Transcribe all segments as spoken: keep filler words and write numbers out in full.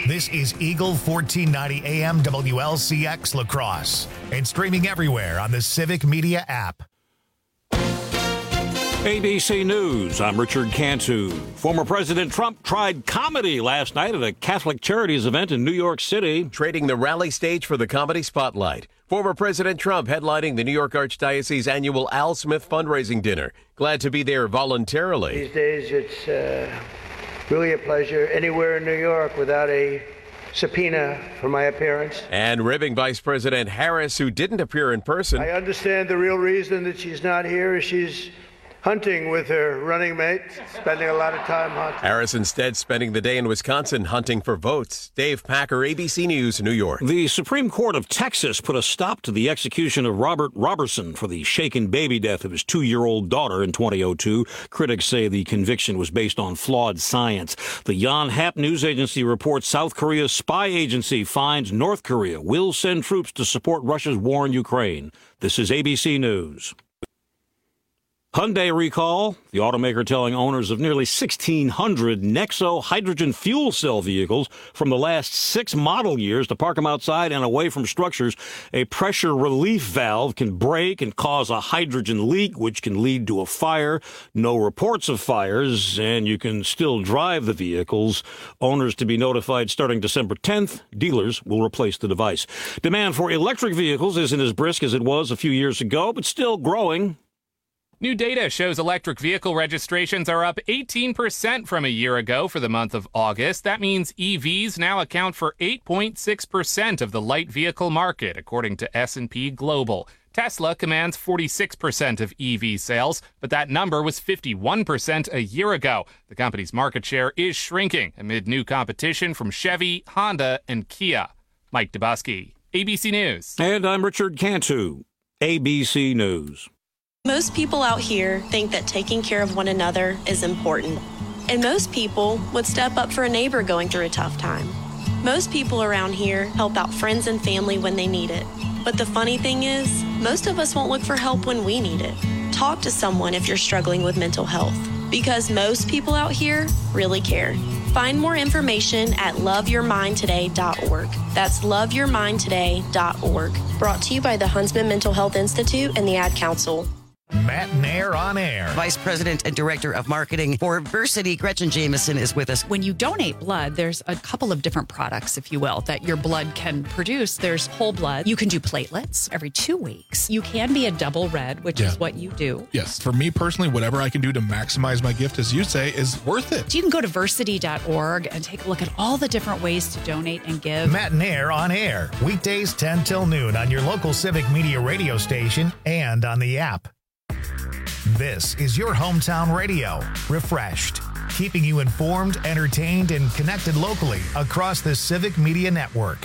This is Eagle fourteen ninety A M W L C X La Crosse and streaming everywhere on the Civic Media app. A B C News, I'm Richard Cantu. Former President Trump tried comedy last night at a Catholic Charities event in New York City. Trading the rally stage for the comedy spotlight. Former President Trump headlining the New York Archdiocese annual Al Smith fundraising dinner. Glad to be there voluntarily. These days it's uh, really a pleasure anywhere in New York without a subpoena for my appearance. And ribbing Vice President Harris, who didn't appear in person. I understand the real reason that she's not here is she's hunting with her running mate, spending a lot of time hunting. Harris instead spending the day in Wisconsin hunting for votes. Dave Packer, A B C News, New York. The Supreme Court of Texas put a stop to the execution of Robert Robertson for the shaken baby death of his two-year-old daughter in twenty oh two. Critics say the conviction was based on flawed science. The Yonhap news agency reports South Korea's spy agency finds North Korea will send troops to support Russia's war in Ukraine. This is A B C News. Hyundai recall, the automaker telling owners of nearly sixteen hundred Nexo hydrogen fuel cell vehicles from the last six model years to park them outside and away from structures. A pressure relief valve can break and cause a hydrogen leak, which can lead to a fire. No reports of fires, and you can still drive the vehicles. Owners to be notified starting December tenth. Dealers will replace the device. Demand for electric vehicles isn't as brisk as it was a few years ago, but still growing. New data shows electric vehicle registrations are up eighteen percent from a year ago for the month of August. That means E Vs now account for eight point six percent of the light vehicle market, according to S and P Global. Tesla commands forty-six percent of E V sales, but that number was fifty-one percent a year ago. The company's market share is shrinking amid new competition from Chevy, Honda, and Kia. Mike Dubusky, A B C News. And I'm Richard Cantu, A B C News. Most people out here think that taking care of one another is important. And most people would step up for a neighbor going through a tough time. Most people around here help out friends and family when they need it. But the funny thing is, most of us won't look for help when we need it. Talk to someone if you're struggling with mental health, because most people out here really care. Find more information at love your mind today dot org. That's love your mind today dot org. Brought to you by the Huntsman Mental Health Institute and the Ad Council. Matt Nair on air. Vice President and Director of Marketing for Versity, Gretchen Jameson, is with us. When you donate blood, there's a couple of different products, if you will, that your blood can produce. There's whole blood. You can do platelets every two weeks. You can be a double red, which yeah. is what you do. Yes. For me personally, whatever I can do to maximize my gift, as you say, is worth it. You can go to versity dot org and take a look at all the different ways to donate and give. Matt Nair on air. Weekdays ten till noon on your local Civic Media radio station and on the app. This is your hometown radio, refreshed, keeping you informed, entertained, and connected locally across the Civic Media Network.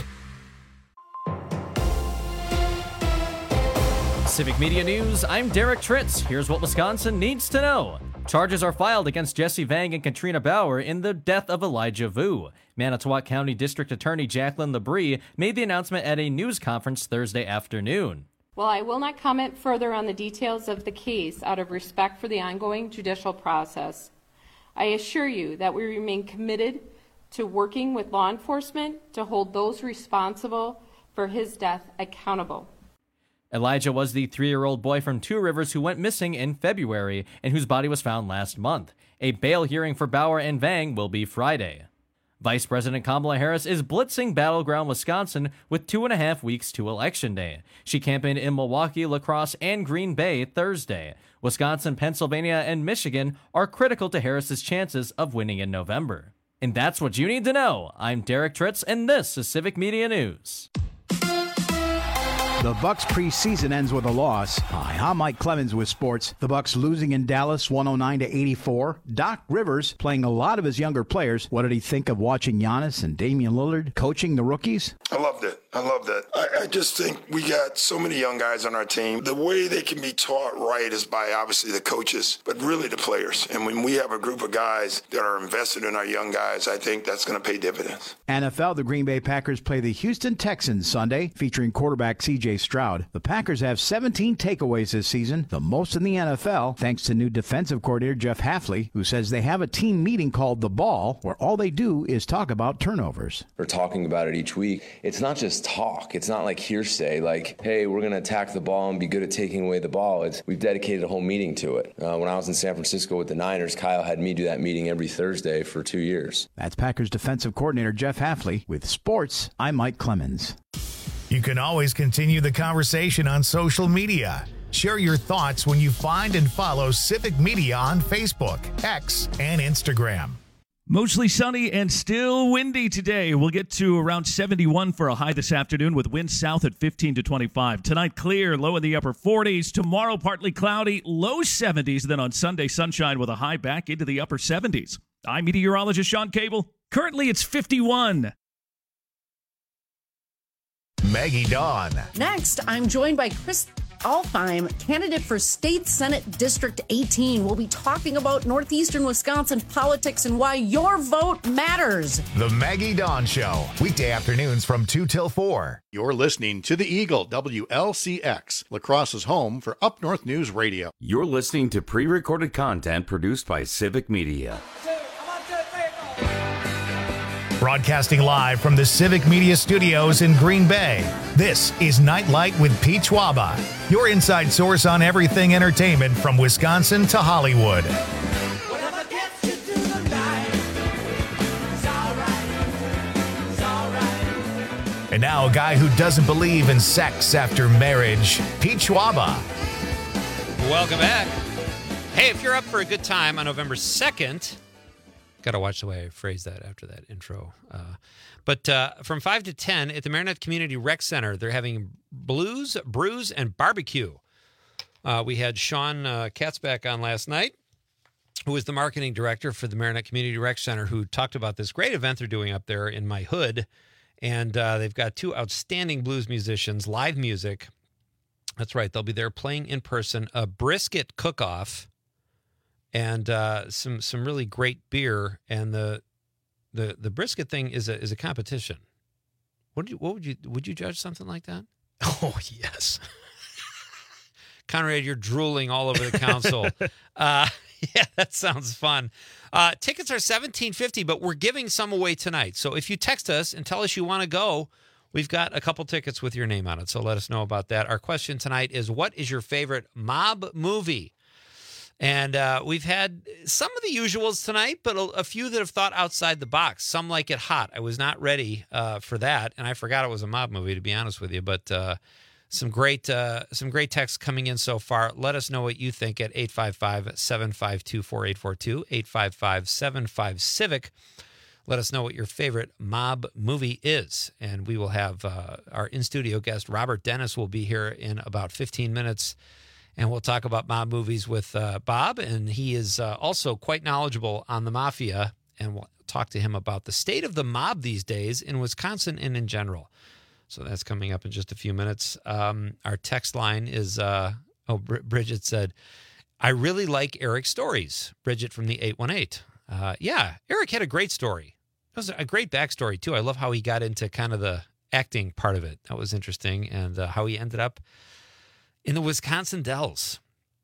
Civic Media News, I'm Derek Tritz. Here's what Wisconsin needs to know. Charges are filed against Jesse Vang and Katrina Bauer in the death of Elijah Vu. Manitowoc County District Attorney Jacqueline Labrie made the announcement at a news conference Thursday afternoon. While I will not comment further on the details of the case out of respect for the ongoing judicial process, I assure you that we remain committed to working with law enforcement to hold those responsible for his death accountable. Elijah was the three-year-old boy from Two Rivers who went missing in February and whose body was found last month. A bail hearing for Bauer and Vang will be Friday. Vice President Kamala Harris is blitzing battleground Wisconsin with two and a half weeks to Election Day. She campaigned in Milwaukee, La Crosse, and Green Bay Thursday. Wisconsin, Pennsylvania, and Michigan are critical to Harris's chances of winning in November. And that's what you need to know. I'm Derek Tritz, and this is Civic Media News. The Bucs preseason ends with a loss. Hi, I'm Mike Clemens with sports. The Bucs losing in Dallas one oh nine to eighty-four. Doc Rivers playing a lot of his younger players. What did he think of watching Giannis and Damian Lillard coaching the rookies? I loved it. I loved it. I, I just think we got so many young guys on our team. The way they can be taught right is by obviously the coaches, but really the players. And when we have a group of guys that are invested in our young guys, I think that's going to pay dividends. N F L, the Green Bay Packers play the Houston Texans Sunday, featuring quarterback C J J Stroud. The Packers have seventeen takeaways this season, the most in the N F L, thanks to new defensive coordinator Jeff Hafley, who says they have a team meeting called The Ball, where all they do is talk about turnovers. We're talking about it each week. It's not just talk. It's not like hearsay, like, hey, we're going to attack the ball and be good at taking away the ball. It's, we've dedicated a whole meeting to it. Uh, when I was in San Francisco with the Niners, Kyle had me do that meeting every Thursday for two years. That's Packers defensive coordinator Jeff Hafley. With sports, I'm Mike Clemens. You can always continue the conversation on social media. Share your thoughts when you find and follow Civic Media on Facebook, X, and Instagram. Mostly sunny and still windy today. We'll get to around seventy-one for a high this afternoon with winds south at fifteen to twenty-five. Tonight, clear, low in the upper forties. Tomorrow, partly cloudy, low seventies. Then on Sunday, sunshine with a high back into the upper seventies. I'm meteorologist Sean Cable. Currently, it's fifty-one. Maggie Dawn. Next, I'm joined by Chris Alfheim, candidate for State Senate District eighteen. We'll be talking about northeastern Wisconsin politics and why your vote matters. The Maggie Dawn Show, weekday afternoons from two till four. You're listening to The Eagle, W L C X, La Crosse's home for Up North News Radio. You're listening to pre-recorded content produced by Civic Media. Broadcasting live from the Civic Media Studios in Green Bay, this is Nightlight with Pete Schwaba, your inside source on everything entertainment from Wisconsin to Hollywood. And now a guy who doesn't believe in sex after marriage, Pete Schwaba. Welcome back. Hey, if you're up for a good time on November second... Got to watch the way I phrase that after that intro. Uh, but uh, from five to ten at the Marinette Community Rec Center, they're having blues, brews, and barbecue. Uh, we had Sean uh, Katzbach on last night, who is the marketing director for the Marinette Community Rec Center, who talked about this great event they're doing up there in my hood. And uh, they've got two outstanding blues musicians, live music. That's right. They'll be there playing in person, a brisket cook-off, and uh, some some really great beer, and the the the brisket thing is a is a competition. What do you, what would you would you judge something like that? Oh yes, Conrad, you're drooling all over the council. uh, yeah, that sounds fun. Uh, tickets are seventeen fifty, but we're giving some away tonight. So if you text us and tell us you want to go, we've got a couple tickets with your name on it. So let us know about that. Our question tonight is: what is your favorite mob movie? And uh, we've had some of the usuals tonight, but a, a few that have thought outside the box. Some like it hot. I was not ready uh, for that, and I forgot it was a mob movie, to be honest with you. But uh, some great uh, some great texts coming in so far. Let us know what you think at eight five five, seven five two, four eight four two, eight five five, seven five, CIVIC. Let us know what your favorite mob movie is. And we will have uh, our in-studio guest, Robert Dennis, will be here in about fifteen minutes. And we'll talk about mob movies with uh, Bob, and he is uh, also quite knowledgeable on the mafia, and we'll talk to him about the state of the mob these days in Wisconsin and in general. So that's coming up in just a few minutes. Um, our text line is, uh, oh, Br- Bridget said, I really like Eric's stories. Bridget from the eight one eight. Uh, yeah, Eric had a great story. It was a great backstory, too. I love how he got into kind of the acting part of it. That was interesting, and uh, how he ended up in the Wisconsin Dells.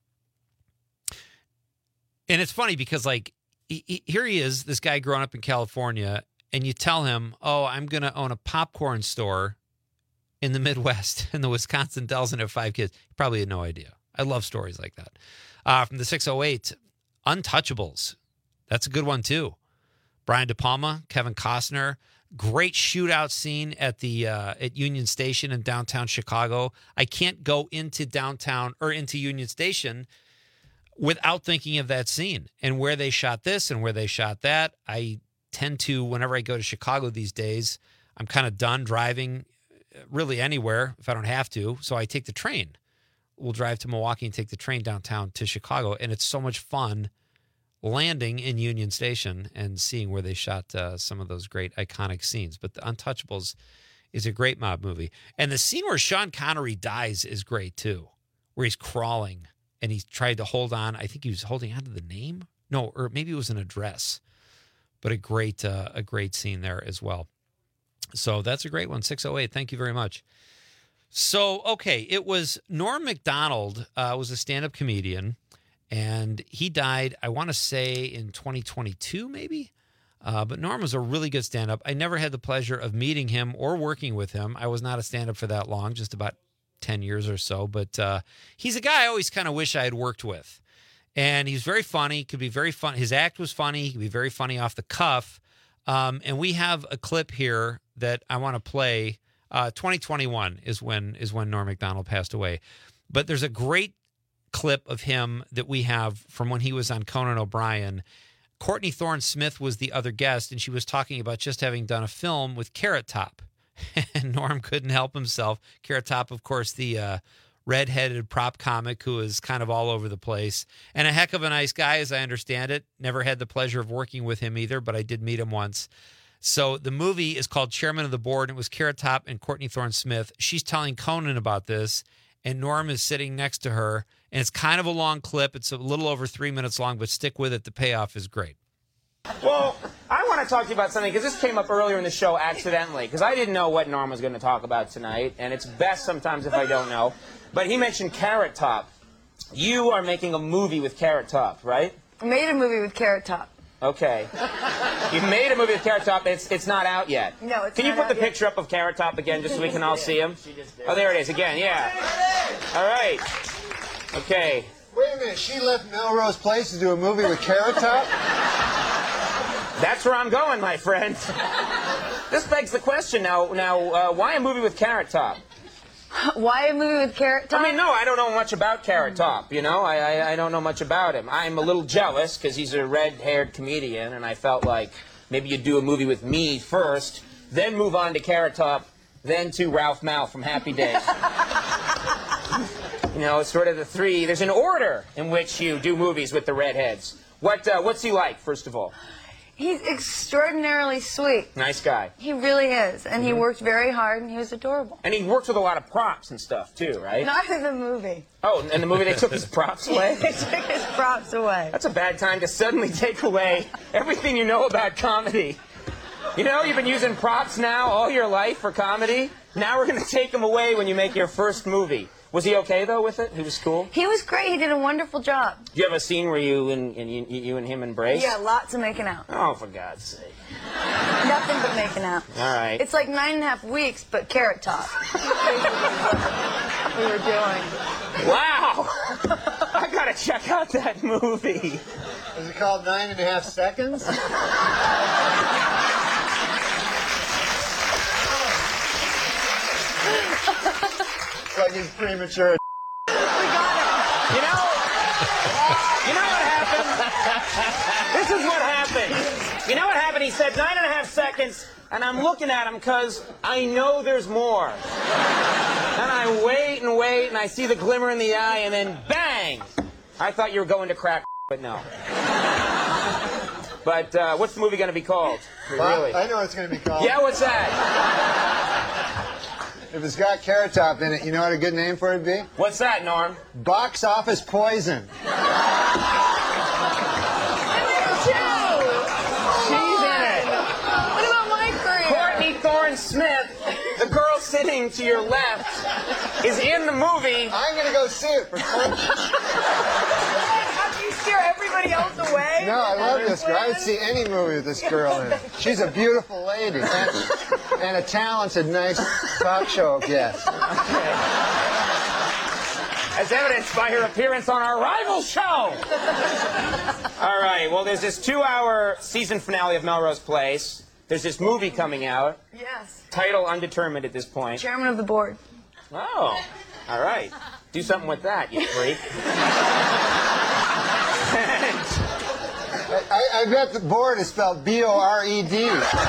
And it's funny because, like, he, he, here he is, this guy growing up in California, and you tell him, oh, I'm going to own a popcorn store in the Midwest in the Wisconsin Dells and have five kids. He probably had no idea. I love stories like that. Uh, from the six oh eight, Untouchables. That's a good one, too. Brian De Palma, Kevin Costner. Great shootout scene at the uh, at Union Station in downtown Chicago. I can't go into downtown or into Union Station without thinking of that scene and where they shot this and where they shot that. I tend to, whenever I go to Chicago these days, I'm kind of done driving really anywhere if I don't have to. So I take the train. We'll drive to Milwaukee and take the train downtown to Chicago. And it's so much fun landing in Union Station and seeing where they shot uh, some of those great iconic scenes. But The Untouchables is a great mob movie. And the scene where Sean Connery dies is great, too, where he's crawling and he tried to hold on. I think he was holding on to the name. No, or maybe it was an address. But a great, uh, a great scene there as well. So that's a great one, six oh eight. Thank you very much. So, okay, it was Norm Macdonald uh, was a stand-up comedian, and he died, I want to say, in twenty twenty-two, maybe? Uh, but Norm was a really good stand-up. I never had the pleasure of meeting him or working with him. I was not a stand-up for that long, just about ten years or so. But uh, he's a guy I always kind of wish I had worked with. And he's very funny, could be very fun. His act was funny. He could be very funny off the cuff. Um, and we have a clip here that I want to play. Uh, twenty twenty-one is when is when Norm Macdonald passed away. But there's a great clip of him that we have from when he was on Conan O'Brien. Courtney Thorne Smith was the other guest, and she was talking about just having done a film with Carrot Top. And Norm couldn't help himself. Carrot Top, of course, the uh, red-headed prop comic who is kind of all over the place. And a heck of a nice guy, as I understand it. Never had the pleasure of working with him either, but I did meet him once. So the movie is called Chairman of the Board, and it was Carrot Top and Courtney Thorne Smith. She's telling Conan about this, and Norm is sitting next to her. And it's kind of a long clip. It's a little over three minutes long, but stick with it. The payoff is great. Well, I want to talk to you about something, because this came up earlier in the show accidentally, because I didn't know what Norm was going to talk about tonight, and it's best sometimes if I don't know. But he mentioned Carrot Top. You are making a movie with Carrot Top, right? I made a movie with Carrot Top. Okay. You made a movie with Carrot Top. It's it's not out yet. No, it's Can you not put the out yet. picture up of Carrot Top again, just so we can all see him? Oh, there it is again. Yeah. All right. Okay. Wait a minute. She left Melrose Place to do a movie with Carrot Top? That's where I'm going, my friend. This begs the question now. Now, uh, why a movie with Carrot Top? Why a movie with Carrot Top? I mean, no, I don't know much about Carrot Top, you know? I, I, I don't know much about him. I'm a little jealous because he's a red-haired comedian, and I felt like maybe you'd do a movie with me first, then move on to Carrot Top, then to Ralph Mal from Happy Days. You know, it's sort of the three. There's an order in which you do movies with the redheads. What, uh, what's he like, first of all? He's extraordinarily sweet. Nice guy. He really is. And Mm-hmm. he worked very hard, and he was adorable. And he works with a lot of props and stuff, too, right? Not in the movie. Oh, in the movie they took his props away? They took his props away. That's a bad time to suddenly take away everything you know about comedy. You know, you've been using props now all your life for comedy. Now we're going to take them away when you make your first movie. Was he okay, though, with it? He was cool? He was great. He did a wonderful job. Do you have a scene where you and, and you, you and him embrace? Yeah, lots of making out. Oh, for God's sake. Nothing but making out. All right. It's like nine and a half weeks, but Carrot Top. we were doing. Wow! I gotta check out that movie. Is it called Nine and a Half Seconds? Like he's premature. We got it. You know, you know what happened? This is what happened. You know what happened? He said nine and a half seconds, and I'm looking at him because I know there's more. And I wait and wait, and I see the glimmer in the eye, and then bang! I thought you were going to crack, but no. But uh, what's the movie going to be called? Well, Really? I know what it's going to be called. Yeah, what's that? If it's got Carrot Top in it, you know what a good name for it would be? What's that, Norm? Box Office Poison. She's in it. What about my career? Courtney Thorne Smith, the girl sitting to your left, is in the movie. I'm going to go see it for fun. Have you scare everybody else away? No, I love this girl. I would see any movie with this girl in it. She's a beautiful lady and, and a talented, nice talk show guest. As evidenced by her appearance on our rival show. All right, well, there's this two-hour season finale of Melrose Place. There's this movie coming out. Yes. Title undetermined at this point. Chairman of the board. Oh, all right. Do something with that, you freak. I, I bet the board is spelled B O R E D.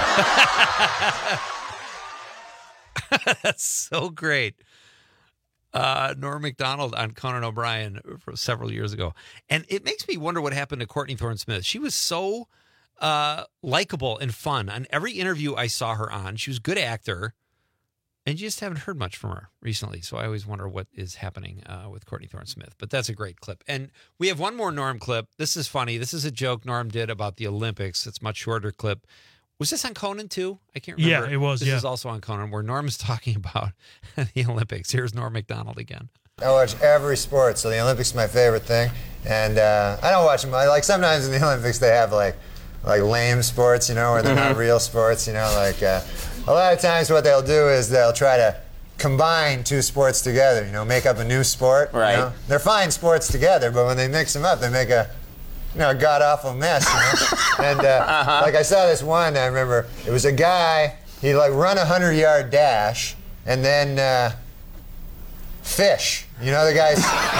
That's so great. Uh, Norm Macdonald on Conan O'Brien from several years ago. And it makes me wonder what happened to Courtney Thorne Smith. She was so uh, likable and fun. On every interview I saw her on, she was a good actor. And you just haven't heard much from her recently. So I always wonder what is happening uh, with Courtney Thorne Smith. But that's a great clip. And we have one more Norm clip. This is funny. This is a joke Norm did about the Olympics. It's a much shorter clip. Was this on Conan too? I can't remember. Yeah, it was, This yeah. is also on Conan, where Norm is talking about the Olympics. Here's Norm Macdonald again. I watch every sport, so the Olympics is my favorite thing. And uh, I don't watch them. I, like sometimes in the Olympics they have like like lame sports, you know, where they're not Mhm. real sports, you know. Like uh, a lot of times what they'll do is they'll try to combine two sports together, you know, make up a new sport. Right. You know? They're fine sports together, but when they mix them up, they make a you know, a god-awful mess, you know? And, uh, uh-huh. like, I saw this one, I remember, it was a guy, he, like, run a hundred-yard dash, and then, uh, fish. You know, the guy's...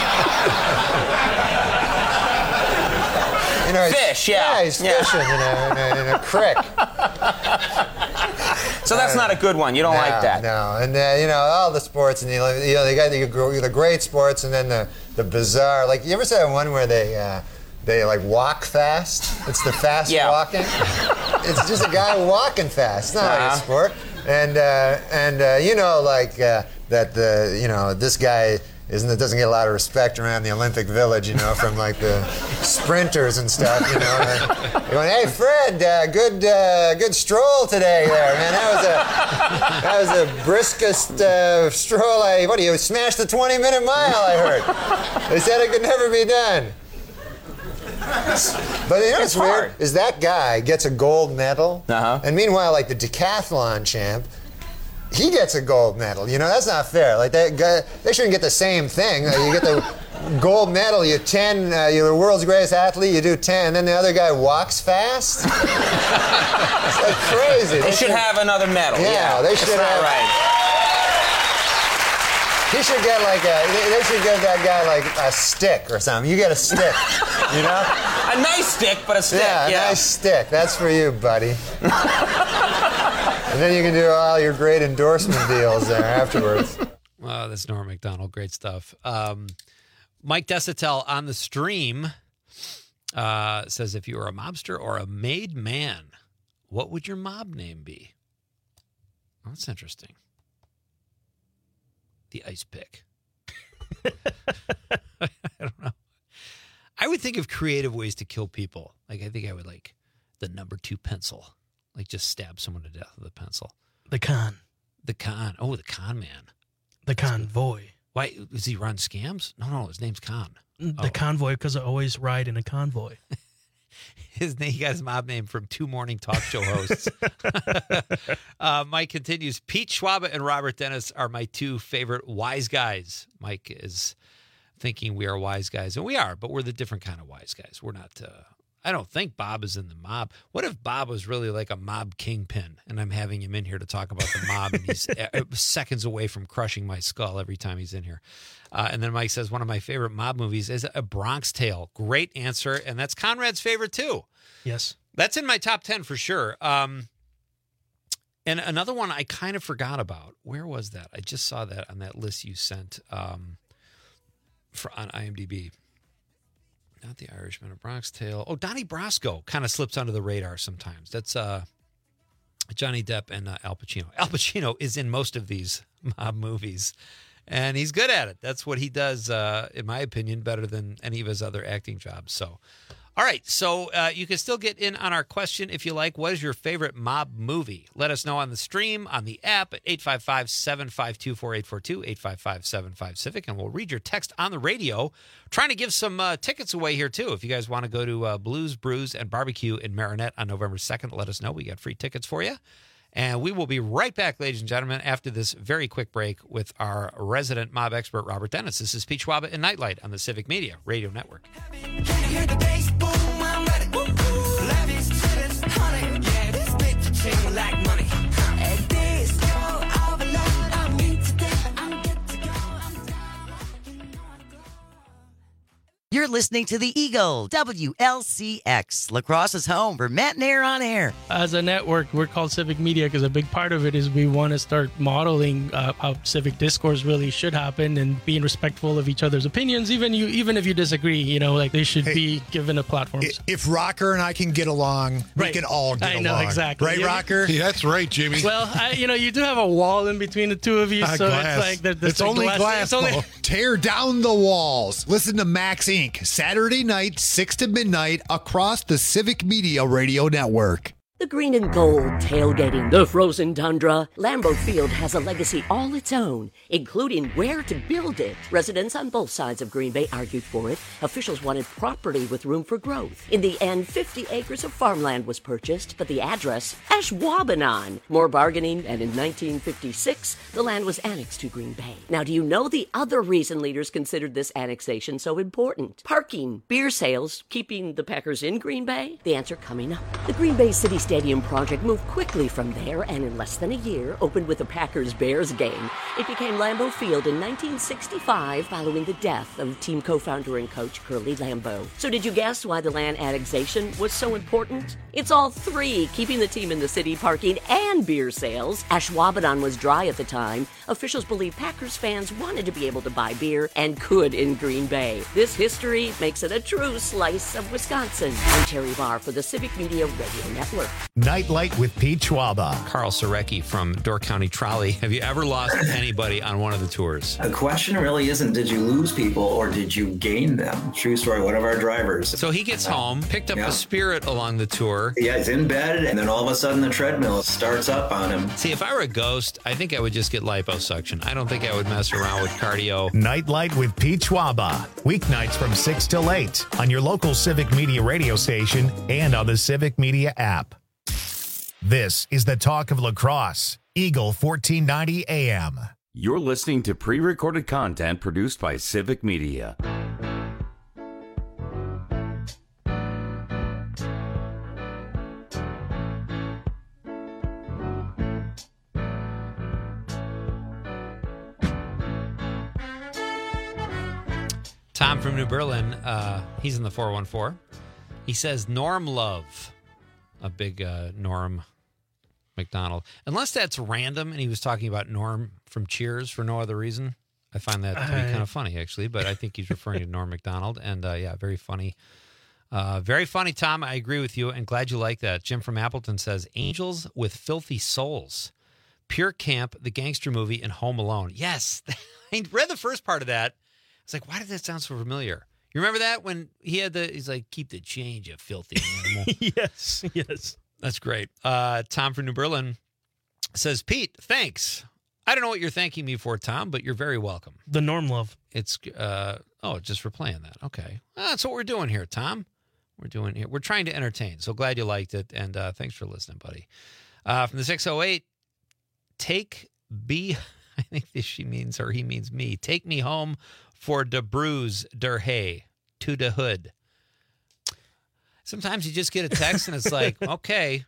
you know, Fish, yeah. Yeah, he's Yeah. fishing in a, in a, in a creek. So that's not a good one. You don't no, like that. No, and, uh, you know, all the sports, and, you know, you know they got the, the great sports, and then the, the bizarre, like, you ever see that one where they... Uh, They like walk fast. It's the fast Yeah. walking. It's just a guy walking fast. It's not like Uh-huh. a sport. And uh, and uh, you know, like uh, that the you know this guy isn't doesn't get a lot of respect around the Olympic Village. You know, from like the sprinters and stuff. You know, and going, hey Fred, uh, good uh, good stroll today there, man. That was a that was the briskest uh, stroll. I what do you smashed the twenty minute mile? I heard. They said it could never be done. But you know what's weird is that guy gets a gold medal, uh-huh. and meanwhile, like the decathlon champ, he gets a gold medal. You know, that's not fair. Like that guy, they shouldn't get the same thing. Uh, you get the gold medal, you ten, uh, you're the world's greatest athlete, you do ten, and then the other guy walks fast. It's like crazy. They, they should, should have another medal. Yeah, Yeah, they should That's have. not right. He should get like a. They should give that guy like a stick or something. You get a stick, you know? A nice stick, but a stick. Yeah, a yeah. nice stick. That's for you, buddy. And then you can do all your great endorsement deals there afterwards. Oh, that's Norm Macdonald. Great stuff. Um, Mike Desatel on the stream uh, says, if you were a mobster or a made man, what would your mob name be? Well, that's interesting. The ice pick. I don't know. I would think of creative ways to kill people. Like, I think I would like the number two pencil. Like, just stab someone to death with a pencil. The con. The con. Oh, the con man. The convoy. Why? Does he run scams? No, no, his name's Con. The Oh. convoy, because I always ride in a convoy. His name, he got his mob name from two morning talk show hosts. uh, Mike continues, Pete Schwaba and Robert Dennis are my two favorite wise guys. Mike is thinking we are wise guys, and we are, but we're the different kind of wise guys. We're not, uh, I don't think Bob is in the mob. What if Bob was really like a mob kingpin, and I'm having him in here to talk about the mob, and he's uh, seconds away from crushing my skull every time he's in here. Uh, and then Mike says, one of my favorite mob movies is A Bronx Tale. Great answer. And that's Conrad's favorite, too. Yes. That's in my top ten for sure. Um, and another one I kind of forgot about. Where was that? I just saw that on that list you sent um, for on IMDb. Not The Irishman, A Bronx Tale. Oh, Donnie Brasco kind of slips under the radar sometimes. That's uh, Johnny Depp and uh, Al Pacino. Al Pacino is in most of these mob movies. And he's good at it. That's what he does, uh, in my opinion, better than any of his other acting jobs. So, all right. So uh, you can still get in on our question if you like. What is your favorite mob movie? Let us know on the stream, on the app at eight five five, seven five two, four eight four two, eight five five, seven five, Civic, and we'll read your text on the radio. Trying to give some uh, tickets away here, too. If you guys want to go to uh, Blues, Brews, and Barbecue in Marinette on November second, let us know. We got free tickets for you. And we will be right back, ladies and gentlemen, after this very quick break with our resident mob expert, Robert Dennis. This is Pete Schwaba and Nightlight on the Civic Media Radio Network. You're listening to the Eagle, W L C X, Lacrosse's home for Matt and Air on Air. As a network, we're called Civic Media because a big part of it is we want to start modeling uh, how civic discourse really should happen and being respectful of each other's opinions. Even you, even if you disagree, you know, like they should Hey, be given a platform. If Rocker and I can get along, Right. we can all get I along. know, exactly. Right, Yeah. Rocker? Yeah, that's right, Jimmy. Well, I, you know, you do have a wall in between the two of you, Ah, so glass. it's like there- there's it's a only glass. glass. It's only- Paul. Tear down the walls. Listen to Max Incorporated. Saturday night, six to midnight, across the Civic Media Radio Network. The green and gold tailgating, the frozen tundra. Lambeau Field has a legacy all its own, including where to build it. Residents on both sides of Green Bay argued for it. Officials wanted property with room for growth. In the end, fifty acres of farmland was purchased, but the address, Ashwaubenon. More bargaining, and in nineteen fifty-six, the land was annexed to Green Bay. Now, do you know the other reason leaders considered this annexation so important? Parking, beer sales, keeping the Packers in Green Bay? The answer coming up. The Green Bay City Stadium project moved quickly from there and in less than a year opened with a Packers-Bears game. It became Lambeau Field in nineteen sixty-five following the death of team co-founder and coach Curly Lambeau. So did you guess why the land annexation was so important? It's all three, keeping the team in the city, parking, and beer sales. Ashwaubenon was dry at the time. Officials believe Packers fans wanted to be able to buy beer and could in Green Bay. This history makes it a true slice of Wisconsin. I'm Terry Barr for the Civic Media Radio Network. Nightlight with Pete Schwaba. Carl Sorecki from Door County Trolley. Have you ever lost anybody on one of the tours? The question really isn't did you lose people or did you gain them? True story, one of our drivers. So he gets home, picked up yeah. the Spirit along the tour. Yeah, he's in bed, and then all of a sudden the treadmill starts up on him. See, if I were a ghost, I think I would just get liposuction. I don't think I would mess around with cardio. Nightlight with Pete Schwaba. Weeknights from six till eight on your local Civic Media radio station and on the Civic Media app. This is the talk of lacrosse. Eagle fourteen ninety A M. You're listening to pre-recorded content produced by Civic Media. Tom from New Berlin, uh, he's in the four one four. He says Norm Love, a big uh, Norm McDonald. Unless that's random and he was talking about Norm from Cheers for no other reason. I find that to be kind of funny, actually, but I think he's referring to Norm McDonald. And, uh, yeah, very funny. Uh, very funny, Tom. I agree with you, and glad you like that. Jim from Appleton says, Angels with Filthy Souls. Pure Camp, the gangster movie, and Home Alone. Yes. I read the first part of that. I was like, why did that sound so familiar? You remember that when he had the, he's like, keep the change, you filthy animal. Yes, yes. That's great. Uh, Tom from New Berlin says, Pete, thanks. I don't know what you're thanking me for, Tom, but you're very welcome. The Norm Love. It's, uh, oh, just for playing that. Okay. Well, that's what we're doing here, Tom. We're doing here. We're trying to entertain. So glad you liked it. And uh, thanks for listening, buddy. Uh, from the six oh eight, take B, I think this she means, or he means me. Take me home for de bruise der hay to the hood. Sometimes you just get a text and it's like, okay.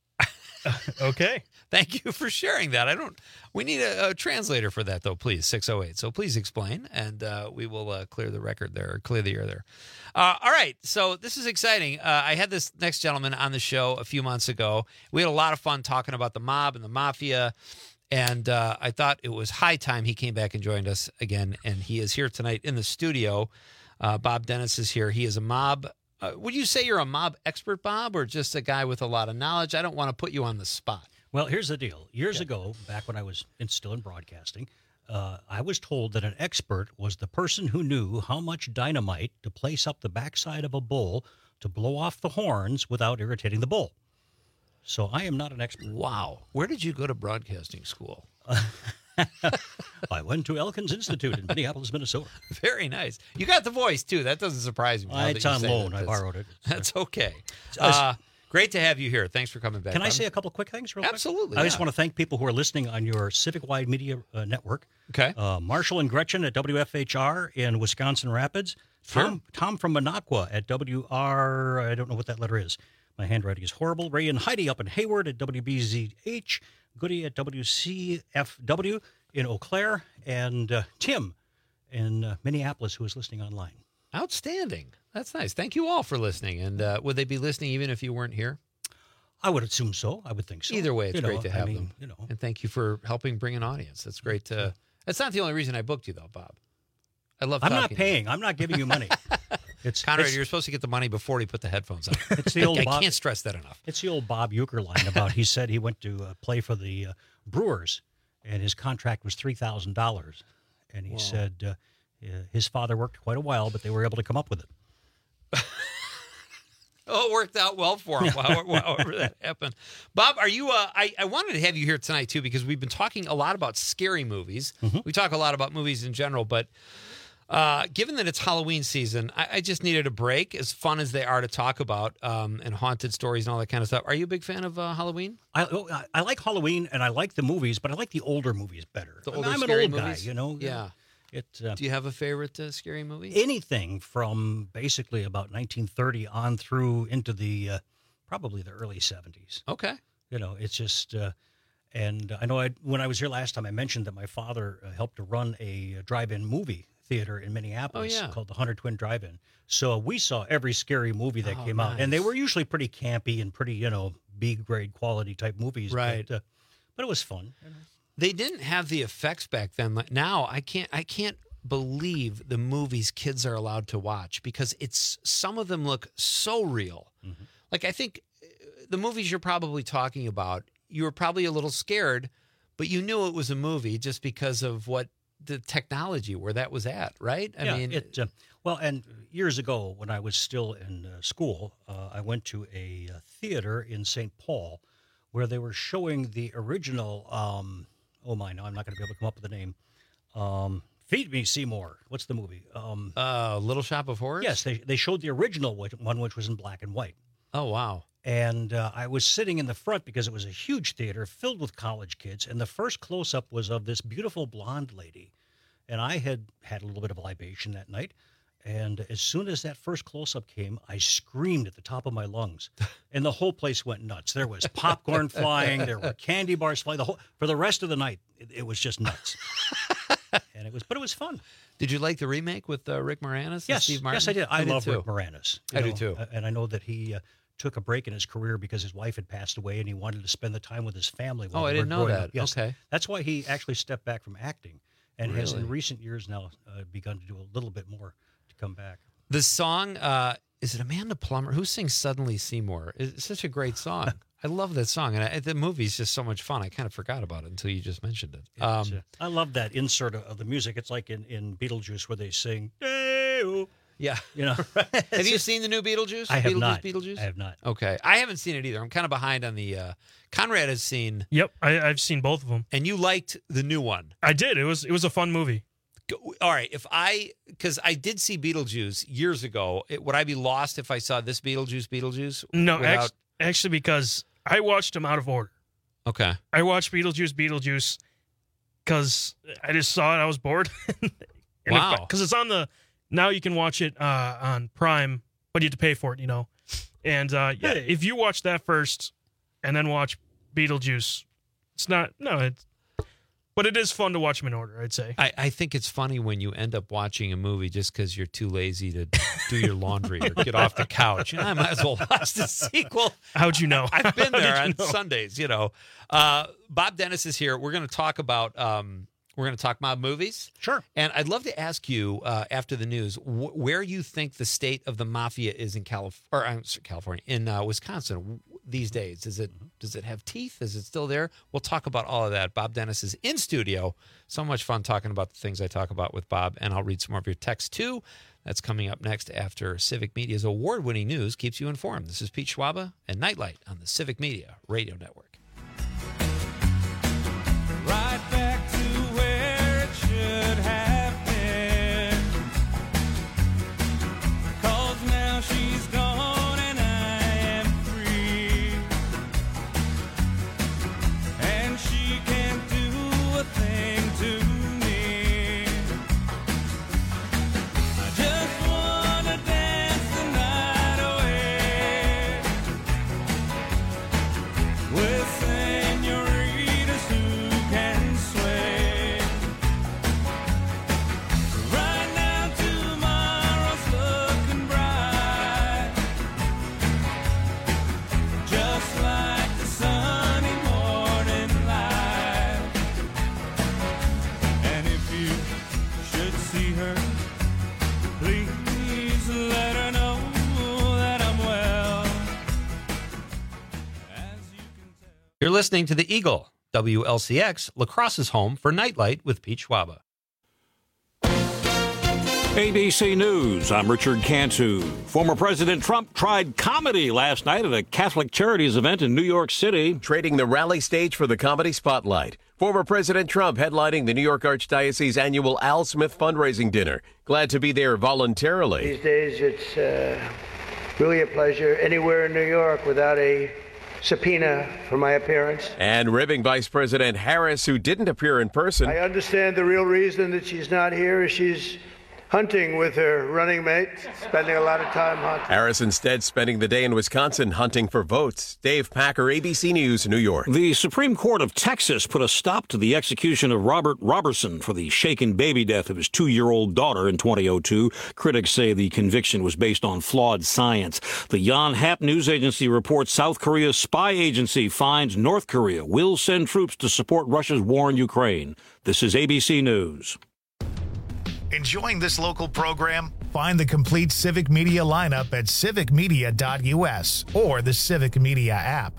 Okay. Thank you for sharing that. I don't, we need a, a translator for that though, please. six oh eight. So please explain and uh, we will uh, clear the record there, or clear the air there. Uh, all right. So this is exciting. Uh, I had this next gentleman on the show a few months ago. We had a lot of fun talking about the mob and the mafia. And uh, I thought it was high time he came back and joined us again. And he is here tonight in the studio. Uh, Bob Dennis is here. He is a mob. Uh, would you say you're a mob expert, Bob, or just a guy with a lot of knowledge? I don't want to put you on the spot. Well, here's the deal. Years yeah. ago, back when I was in, still in broadcasting, uh, I was told that an expert was the person who knew how much dynamite to place up the backside of a bull to blow off the horns without irritating the bull. So I am not an expert. Wow. Where did you go to broadcasting school? I went to Elkins Institute in Minneapolis, Minnesota. Very nice. You got the voice, too. That doesn't surprise me. It's on loan. I borrowed it. That's okay. Uh, great to have you here. Thanks for coming back. Can I say a couple quick things real quick? Absolutely. I yeah. just want to thank people who are listening on your Civic-wide media uh, network. Okay. Uh, Marshall and Gretchen at W F H R in Wisconsin Rapids. Sure. Tom, Tom from Minocqua at W R, I don't know what that letter is. My handwriting is horrible. Ray and Heidi up in Hayward at W B Z H. Goody at W C F W in Eau Claire. And uh, Tim in uh, Minneapolis, who is listening online. Outstanding. That's nice. Thank you all for listening. And uh, would they be listening even if you weren't here? I would assume so. I would think so. Either way, it's you great know, to have I mean, them. You know. And thank you for helping bring an audience. That's great. To, that's not the only reason I booked you, though, Bob. I love I'm talking not paying. I'm not giving you money. It's Conrad, it's, you're supposed to get the money before he put the headphones on. It's the old I Bob, can't stress that enough. It's the old Bob Uecker line about he said he went to uh, play for the uh, Brewers, and his contract was three thousand dollars. And he Whoa. said uh, uh, his father worked quite a while, but they were able to come up with it. Oh, it worked out well for him. However that happened. Bob, are you? Uh, I I wanted to have you here tonight too because we've been talking a lot about scary movies. Mm-hmm. We talk a lot about movies in general, but uh, given that it's Halloween season, I, I just needed a break. As fun as they are to talk about, um, and haunted stories and all that kind of stuff. Are you a big fan of uh, Halloween? I, I I like Halloween and I like the movies, but I like the older movies better. The I mean, older I'm an scary old movies? guy, you know. Yeah. It, uh, Do you have a favorite uh, scary movie? Anything from basically about nineteen thirty on through into the uh, probably the early seventies. Okay. You know, it's just, uh, and I know I when I was here last time, I mentioned that my father uh, helped to run a drive-in movie theater in Minneapolis Oh, yeah. called the Hunter Twin Drive-In. So we saw every scary movie that Oh, came out, and they nice. were usually pretty campy and pretty, you know, B-grade quality type movies. Right. But, uh, but it was fun. They didn't have the effects back then. Like, now I can't I can't believe the movies kids are allowed to watch because it's some of them look so real. Mm-hmm. Like I think uh, the movies you're probably talking about, you were probably a little scared, but you knew it was a movie just because of what the technology where that was at, right? I yeah, mean, it, uh, well, and years ago when I was still in uh, school, uh, I went to a uh, theater in Saint Paul where they were showing the original. Um, oh my, no, I'm not going to be able to come up with the name. Um, Feed Me, Seymour. What's the movie? Um, uh, Little Shop of Horrors? Yes, they they showed the original one, which was in black and white. Oh, wow. And uh, I was sitting in the front because it was a huge theater filled with college kids. And the first close-up was of this beautiful blonde lady. And I had had a little bit of a libation that night. And as soon as that first close-up came, I screamed at the top of my lungs. And the whole place went nuts. There was popcorn flying. There were candy bars flying. The whole, for the rest of the night, it, it was just nuts. And it was, but it was fun. Did you like the remake with uh, Rick Moranis and Yes, Steve Martin? yes, I did. I, did love too. Rick Moranis. I you do know, too. uh, And I know that he uh, took a break in his career because his wife had passed away, and he wanted to spend the time with his family. While Oh, I they didn't were know growing that. up. Yes. Okay. That's why he actually stepped back from acting, and has in Really? recent years now uh, begun to do a little bit more to come back. The song, uh, is it Amanda Plummer? Who sings Suddenly Seymour? It's such a great song. I love that song. And I, the movie's just so much fun. I kind of forgot about it until you just mentioned it. It's, Um, uh, I love that insert of, of the music. It's like in, in Beetlejuice where they sing, "Hey-oh." Yeah. You know. have you seen the new Beetlejuice? I have Beetlejuice, not. Beetlejuice? I have not. Okay. I haven't seen it either. I'm kind of behind on the. Uh, Conrad has seen. Yep, I, I've seen both of them. And you liked the new one. I did. It was it was a fun movie. Go- All right. If I, because I did see Beetlejuice years ago, it, would I be lost if I saw this Beetlejuice, Beetlejuice? No, without- act- actually, because I watched them out of order. Okay. I watched Beetlejuice, Beetlejuice, because I just saw it. I was bored. Wow. Because it's on the now you can watch it uh, on Prime, but you have to pay for it, you know. And uh, yeah, Hey. if you watch that first and then watch Beetlejuice, it's not no, it's but it is fun to watch them in order. I'd say. I, I think it's funny when you end up watching a movie just because you're too lazy to do your laundry or get off the couch. And I might as well watch the sequel. How'd you know? I've been How did there you on know? Sundays, you know. Uh, Bob Dennis is here. We're going to talk about um, we're going to talk mob movies. Sure. And I'd love to ask you uh, after the news wh- where you think the state of the mafia is in Calif- or I'm sorry, California, in uh, Wisconsin w- these days. Is it does it have teeth? Is it still there? We'll talk about all of that. Bob Dennis is in studio. So much fun talking about the things I talk about with Bob, and I'll read some more of your texts too. That's coming up next after Civic Media's award-winning news keeps you informed. This is Pete Schwaba and Nightlight on the Civic Media Radio Network. Right back to where it should have been. 'Cause now she's gone and I am free. And she can't do a thing to me. I just wanna dance the night away with senoritas who can sway. Right now tomorrow's looking bright, just like the sunny morning light. And if you should see her, please let her know that I'm well. You're listening to the Eagle, W L C X, Lacrosse's home for Nightlight with Pete Schwaba. A B C News, I'm Richard Cantu. Former President Trump tried comedy last night at a Catholic Charities event in New York City. Trading the rally stage for the comedy spotlight. Former President Trump headlining the New York Archdiocese annual Al Smith fundraising dinner. Glad to be there voluntarily. These days, it's uh, really a pleasure anywhere in New York without a subpoena for my appearance. And ribbing Vice President Harris, who didn't appear in person. I understand the real reason that she's not here is she's hunting with her running mate, spending a lot of time hunting. Harris instead spending the day in Wisconsin hunting for votes. Dave Packer, A B C News, New York. The Supreme Court of Texas put a stop to the execution of Robert Robertson for the shaken baby death of his two-year-old daughter in twenty oh two. Critics say the conviction was based on flawed science. The Yonhap news agency reports South Korea's spy agency finds North Korea will send troops to support Russia's war in Ukraine. This is A B C News. Enjoying this local program? Find the complete Civic Media lineup at civic media dot U S or the Civic Media app.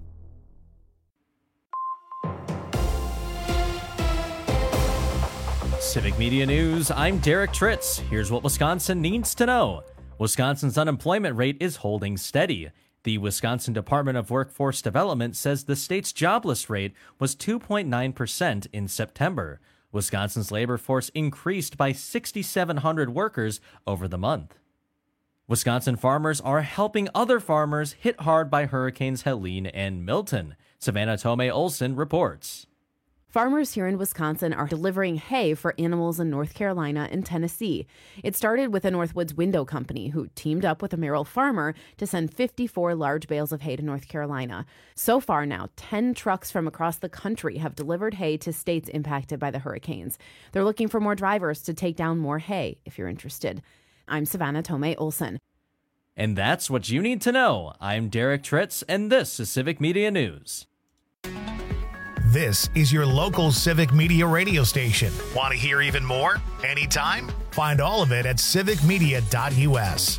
Civic Media News, I'm Derek Tritz. Here's what Wisconsin needs to know. Wisconsin's unemployment rate is holding steady. The Wisconsin Department of Workforce Development says the state's jobless rate was two point nine percent in September. Wisconsin's labor force increased by six thousand seven hundred workers over the month. Wisconsin farmers are helping other farmers hit hard by Hurricanes Helene and Milton. Savannah Tomei Olson reports. Farmers here in Wisconsin are delivering hay for animals in North Carolina and Tennessee. It started with a Northwoods Window Company, who teamed up with a Merrill farmer to send fifty-four large bales of hay to North Carolina. So far now, ten trucks from across the country have delivered hay to states impacted by the hurricanes. They're looking for more drivers to take down more hay, if you're interested. I'm Savannah Tomei Olson. And that's what you need to know. I'm Derek Tritz, and this is Civic Media News. This is your local Civic Media radio station. Want to hear even more? Anytime? Find all of it at civic media dot U S.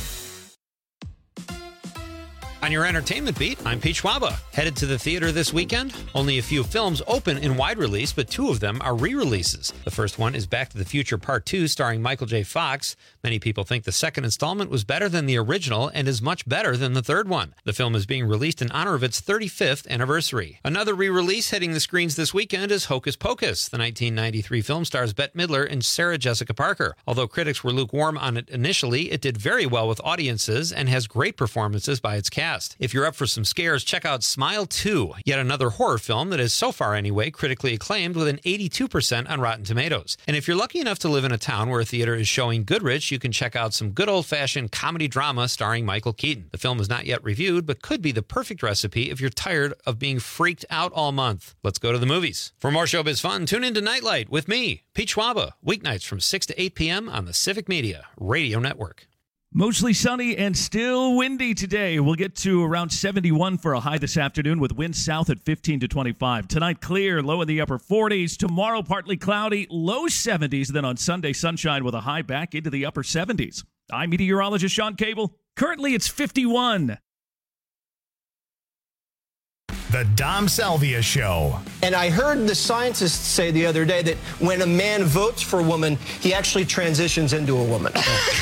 On your entertainment beat, I'm Pete Schwaba. Headed to the theater this weekend? Only a few films open in wide release, but two of them are re-releases. The first one is Back to the Future Part two, starring Michael J. Fox. Many people think the second installment was better than the original and is much better than the third one. The film is being released in honor of its thirty-fifth anniversary. Another re-release hitting the screens this weekend is Hocus Pocus. The nineteen ninety-three film stars Bette Midler and Sarah Jessica Parker. Although critics were lukewarm on it initially, it did very well with audiences and has great performances by its cast. If you're up for some scares, check out Smile two, yet another horror film that is, so far anyway, critically acclaimed with an eighty-two percent on Rotten Tomatoes. And if you're lucky enough to live in a town where a theater is showing Goodrich, you can check out some good old-fashioned comedy drama starring Michael Keaton. The film is not yet reviewed, but could be the perfect recipe if you're tired of being freaked out all month. Let's go to the movies. For more showbiz fun, tune in to Nightlight with me, Pete Schwaba, weeknights from six to eight p.m. on the Civic Media Radio Network. Mostly sunny and still windy today. We'll get to around seventy-one for a high this afternoon with winds south at fifteen to twenty-five. Tonight, clear, low in the upper forties. Tomorrow, partly cloudy, low seventies. Then on Sunday, sunshine with a high back into the upper seventies. I'm meteorologist Sean Cable. Currently, it's fifty-one. The Dom Salvia Show. And I heard the scientists say the other day that when a man votes for a woman, he actually transitions into a woman.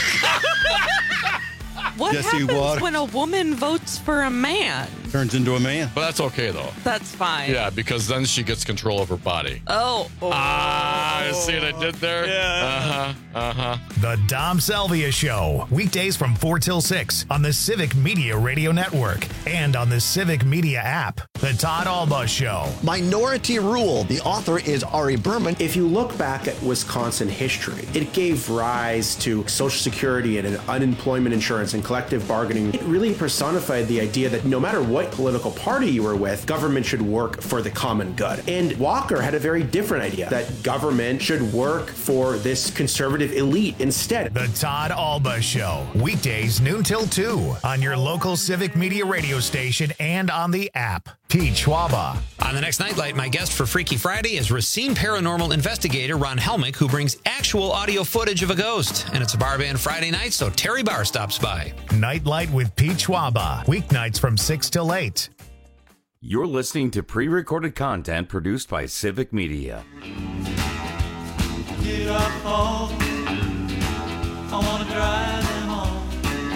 What Jesse happens Water. when a woman votes for a man? Turns into a man. But that's okay, though. That's fine. Yeah, because then she gets control of her body. Oh. oh. Ah, you see what I did there? Yeah. Uh-huh, uh-huh. The Dom Salvia Show. Weekdays from four till six on the Civic Media Radio Network and on the Civic Media app. The Todd Alba Show. Minority Rule. The author is Ari Berman. If you look back at Wisconsin history, it gave rise to Social Security and unemployment insurance and collective bargaining. It really personified the idea that no matter what political party you were with, government should work for the common good. And Walker had a very different idea, that government should work for this conservative elite instead. The Todd Alba Show. Weekdays noon till two on your local Civic Media radio station and on the app. Pete Schwaba. On the next Nightlight, my guest for Freaky Friday is Racine paranormal investigator Ron Helmick, who brings actual audio footage of a ghost. And it's a bar band Friday night, so Terry Barr stops by. Nightlight with Pete Schwaba. Weeknights from six till eight. You're listening to pre-recorded content produced by Civic Media. Get up, all. I wanna dry them off.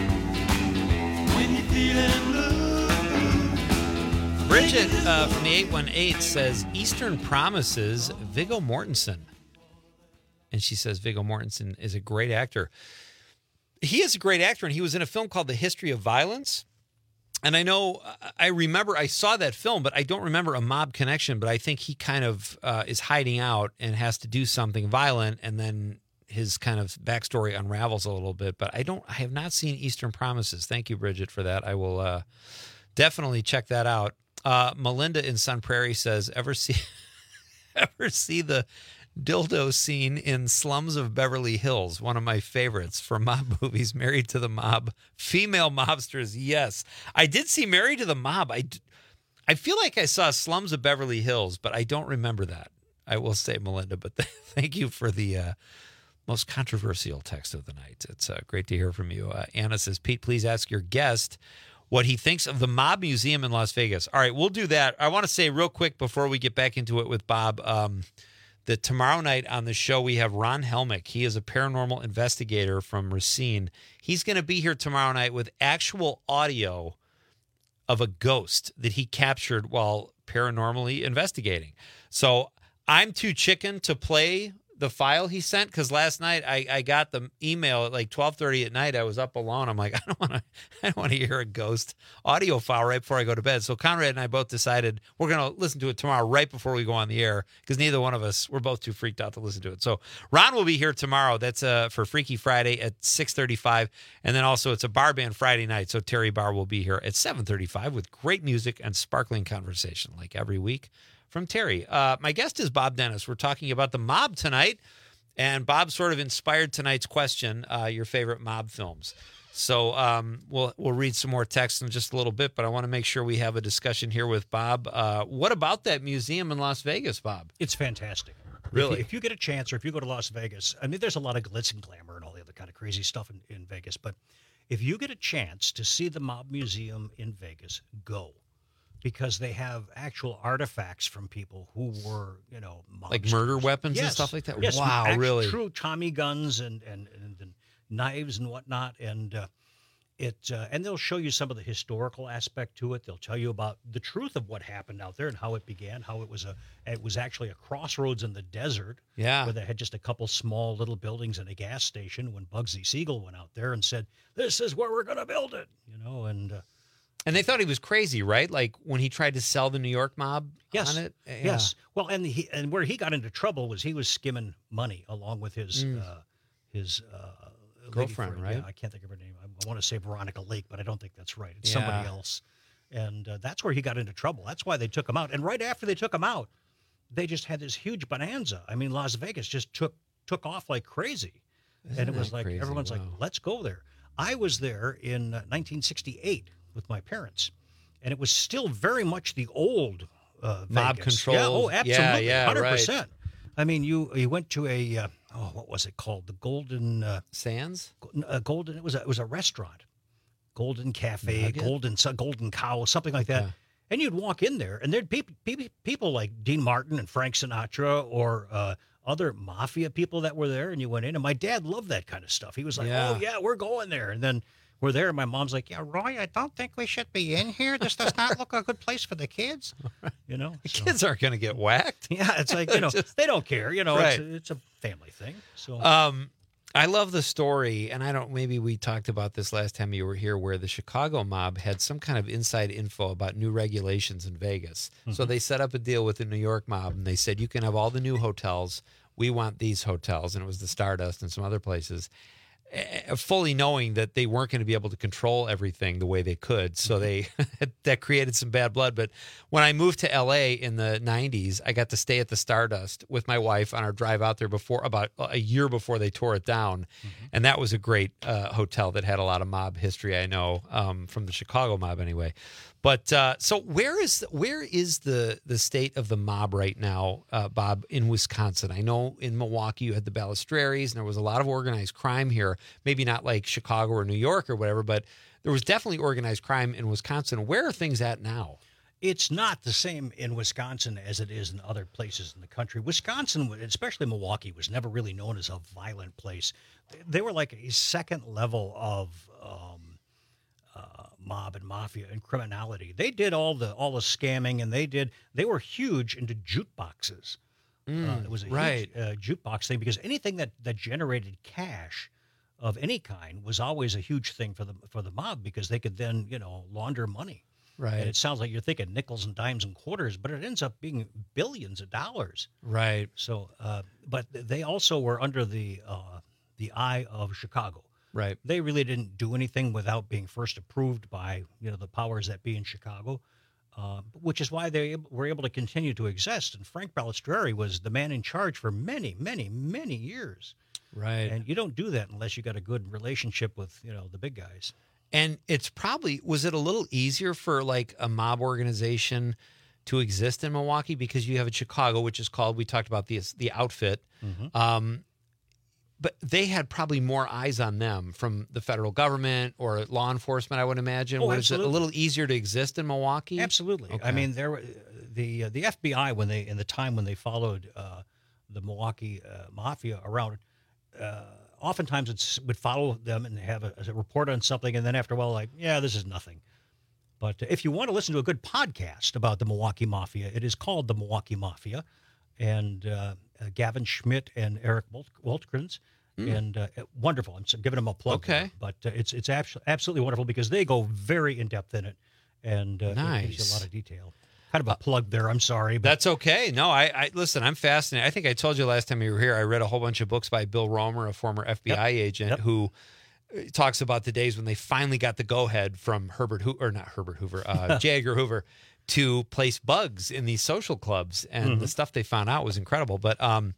When you're feeling blue. Bridget uh, from the eight one eight says Eastern Promises, Viggo Mortensen. And she says Viggo Mortensen is a great actor. He is a great actor, and he was in a film called The History of Violence. And I know, I remember, I saw that film, but I don't remember a mob connection. But I think he kind of uh, is hiding out and has to do something violent, and then his kind of backstory unravels a little bit. But I don't, I have not seen Eastern Promises. Thank you, Bridget, for that. I will uh, definitely check that out. Uh, Melinda in Sun Prairie says, ever see, ever see the dildo scene in Slums of Beverly Hills, one of my favorites for mob movies? Married to the Mob, female mobsters. Yes, I did see Married to the Mob. I, I feel like I saw Slums of Beverly Hills, but I don't remember that. I will say, Melinda, but th- thank you for the uh, most controversial text of the night. It's uh, great to hear from you. Uh, Anna says, Pete, please ask your guest what he thinks of the Mob Museum in Las Vegas. All right, we'll do that. I want to say real quick before we get back into it with Bob, um, that tomorrow night on the show, we have Ron Helmick. He is a paranormal investigator from Racine. He's going to be here tomorrow night with actual audio of a ghost that he captured while paranormally investigating. So I'm too chicken to play the file he sent, because last night I, I got the email at like twelve thirty at night. I was up alone. I'm like, I don't want to I don't want to hear a ghost audio file right before I go to bed. So Conrad and I both decided we're going to listen to it tomorrow right before we go on the air, because neither one of us, we're both too freaked out to listen to it. So Ron will be here tomorrow. That's uh, for Freaky Friday at six thirty-five. And then also it's a bar band Friday night. So Terry Barr will be here at seven thirty-five with great music and sparkling conversation like every week from Terry. Uh, my guest is Bob Dennis. We're talking about the mob tonight, and Bob sort of inspired tonight's question, uh, your favorite mob films. So um, we'll we'll read some more text in just a little bit, but I want to make sure we have a discussion here with Bob. Uh, what about that museum in Las Vegas, Bob? It's fantastic. Really? If you, if you get a chance, or if you go to Las Vegas, I mean, there's a lot of glitz and glamour and all the other kind of crazy stuff in, in Vegas, but if you get a chance to see the Mob Museum in Vegas, go. Because they have actual artifacts from people who were, you know, mobsters. Like murder weapons yes. and stuff like that? Yes, Wow, act- really? True Tommy guns and, and, and, and knives and whatnot. And uh, it uh, and they'll show you some of the historical aspect to it. They'll tell you about the truth of what happened out there and how it began, how it was a it was actually a crossroads in the desert. Yeah. Where they had just a couple small little buildings and a gas station when Bugsy Siegel went out there and said, "This is where we're going to build it," you know, and uh, And they thought he was crazy, right? Like when he tried to sell the New York mob yes. on it? Yeah. Yes. Well, and he and where he got into trouble was he was skimming money along with his Mm. uh, his uh, lady Girlfriend, friend. right? Yeah, I can't think of her name. I, I want to say Veronica Lake, but I don't think that's right. It's Yeah. somebody else. And uh, that's where he got into trouble. That's why they took him out. And right after they took him out, they just had this huge bonanza. I mean, Las Vegas just took took off like crazy. Isn't and it was that like crazy? everyone's like, Wow. let's go there. I was there in uh, nineteen sixty-eight with my parents. And it was still very much the old uh, Mob Vegas. control. Yeah, oh, Yeah, absolutely. yeah, one hundred right. percent. I mean, you you went to a, uh, oh, what was it called? The Golden... Uh, Sands? Uh, Golden, it was, a, it was a restaurant. Golden Cafe, Nugget? Golden so- Golden Cow, something like that. Okay. And you'd walk in there, and there'd be people, people like Dean Martin and Frank Sinatra or uh, other mafia people that were there, and you went in. And my dad loved that kind of stuff. He was like, Yeah. oh, yeah, we're going there. And then we're there, and my mom's like, yeah, Roy, I don't think we should be in here. This does not look a good place for the kids. You know? The so- kids aren't going to get whacked. Yeah, it's like, you know, Just- they don't care. You know, Right. it's, a, it's a family thing. So Um, I love the story, and I don't, maybe we talked about this last time you were here, where the Chicago mob had some kind of inside info about new regulations in Vegas. So Mhm. they set up a deal with the New York mob, and they said, you can have all the new hotels. We want these hotels. And it was the Stardust and some other places, eh, fully knowing that they weren't going to be able to control everything the way they could. So they, that created some bad blood. But when I moved to L A in the nineties, I got to stay at the Stardust with my wife on our drive out there before, about a year before they tore it down. And that was a great uh, hotel that had a lot of mob history, I know, um, from the Chicago mob anyway. But uh, so where is where is the the state of the mob right now, uh, Bob, in Wisconsin? I know in Milwaukee you had the Balistraries, and there was a lot of organized crime here. Maybe not like Chicago or New York or whatever, but there was definitely organized crime in Wisconsin. Where are things at now? It's not the same in Wisconsin as it is in other places in the country. Wisconsin, especially Milwaukee, was never really known as a violent place. They were like a second level of um, uh, mob and mafia and criminality. They did all the all the scamming, and they did. They were huge into jukeboxes. Mm, uh, it was a right. huge uh, jukebox thing because anything that, that generated cash of any kind was always a huge thing for the for the mob because they could then you know launder money. Right. And it sounds like you're thinking nickels and dimes and quarters, but it ends up being billions of dollars. Right. So, uh, but they also were under the uh, the eye of Chicago. Right. They really didn't do anything without being first approved by you know the powers that be in Chicago, uh, which is why they were able to continue to exist. And Frank Balistreri was the man in charge for many, many, many years. Right. And you don't do that unless you got a good relationship with you know the big guys. And it's probably, was it a little easier for like a mob organization to exist in Milwaukee because you have a Chicago, which is called, we talked about the, the outfit. Mm-hmm. Um, but they had probably more eyes on them from the federal government or law enforcement, I would imagine. Oh, Was absolutely. it a little easier to exist in Milwaukee? Absolutely. Okay. I mean, there were the uh, the F B I when they in the time when they followed uh, the Milwaukee uh, mafia around. Uh, Oftentimes, it would follow them and have a, a report on something, and then after a while, like, yeah, this is nothing. But if you want to listen to a good podcast about the Milwaukee Mafia, it is called the Milwaukee Mafia, and uh, uh, Gavin Schmidt and Eric Walt- Waltgrens, Mm. and uh, wonderful. I'm giving them a plug. Okay. there, but uh, it's it's abso- absolutely wonderful because they go very in depth in it, and uh, it gives you Nice. a lot of detail. Kind of a plug there. I'm sorry, but That's okay. No, I, I listen. I'm fascinated. I think I told you last time you were here. I read a whole bunch of books by Bill Romer, a former F B I Yep. agent, Yep. who uh, talks about the days when they finally got the go ahead from Herbert Hoover, or not Herbert Hoover, uh, J. Edgar Hoover, to place bugs in these social clubs, and the Mhm. stuff they found out was incredible. But um,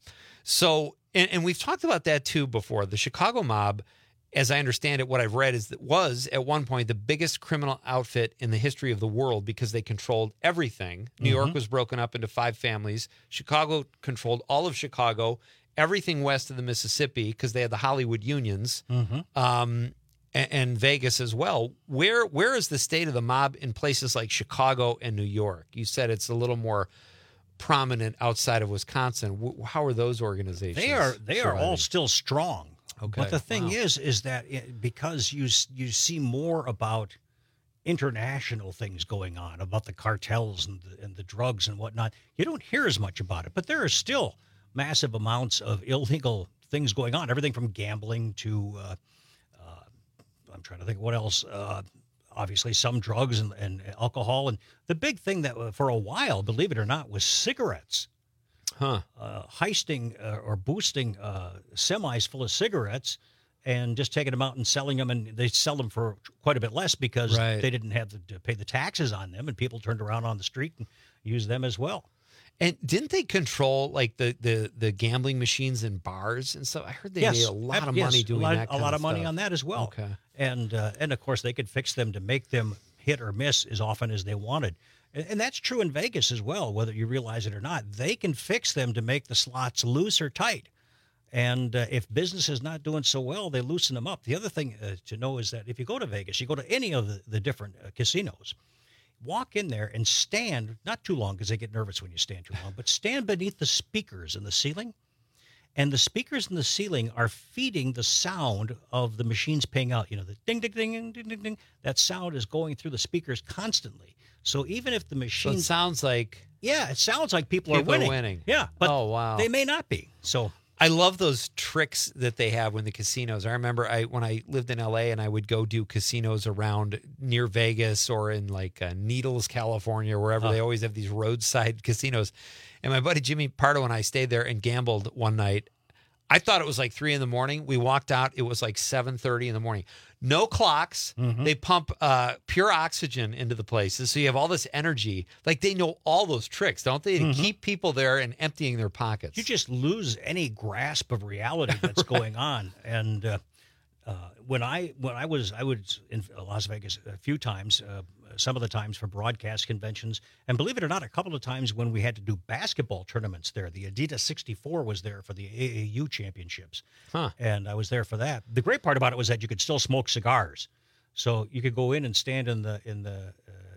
so and, and we've talked about that too before. The Chicago mob, as I understand it, what I've read is that was at one point the biggest criminal outfit in the history of the world because they controlled everything. New York Mhm. was broken up into five families. Chicago controlled all of Chicago, everything west of the Mississippi because they had the Hollywood unions, Mhm. um, and, and Vegas as well. Where where is the state of the mob in places like Chicago and New York? You said it's a little more prominent outside of Wisconsin. W- How are those organizations? They are they are all surviving? still strong. Okay. But the thing Wow. is, is that it, because you s- you see more about international things going on, about the cartels and the, and the drugs and whatnot, you don't hear as much about it. But there are still massive amounts of illegal things going on. Everything from gambling to uh, uh, I'm trying to think of what else. Uh, obviously, some drugs and, and alcohol. And the big thing that uh, for a while, believe it or not, was cigarettes. Huh. Uh, heisting uh, or boosting uh, semis full of cigarettes and just taking them out and selling them. And they sell them for quite a bit less because Right. they didn't have to, to pay the taxes on them. And people turned around on the street and used them as well. And didn't they control like the the the gambling machines in bars and stuff? I heard they made a lot ab- of yes, money doing a lot, that. a kind lot of money stuff. on that as well. Okay. And uh, and of course they could fix them to make them hit or miss as often as they wanted. And, and that's true in Vegas as well, whether you realize it or not. They can fix them to make the slots loose or tight. And uh, if business is not doing so well, they loosen them up. The other thing uh, to know is that if you go to Vegas, you go to any of the, the different uh, casinos, walk in there and stand, not too long because they get nervous when you stand too long, but stand beneath the speakers in the ceiling. And the speakers in the ceiling are feeding the sound of the machines paying out. You know, the ding, ding, ding, ding, ding, ding. That sound is going through the speakers constantly. So even if the So machine, it sounds like yeah, it sounds like people, people are winning. are winning. Yeah, but oh wow, they may not be. So I love those tricks that they have when the casinos. I remember I when I lived in L A and I would go do casinos around near Vegas or in like uh, Needles, California, wherever. Uh. They always have these roadside casinos. And my buddy Jimmy Pardo and I stayed there and gambled one night. I thought it was like three in the morning. We walked out. It was like seven thirty in the morning. No clocks. Mhm. They pump uh, pure oxygen into the places. So you have all this energy. Like they know all those tricks, don't they? To Mhm. keep people there and emptying their pockets. you just lose any grasp of reality that's going on. And uh, uh, when I when I was I was in Las Vegas a few times, uh, some of the times for broadcast conventions, and believe it or not, a couple of times when we had to do basketball tournaments there. The Adidas sixty-four was there for the A A U championships, Huh. and I was there for that. The great part about it was that you could still smoke cigars, so you could go in and stand in the in the uh,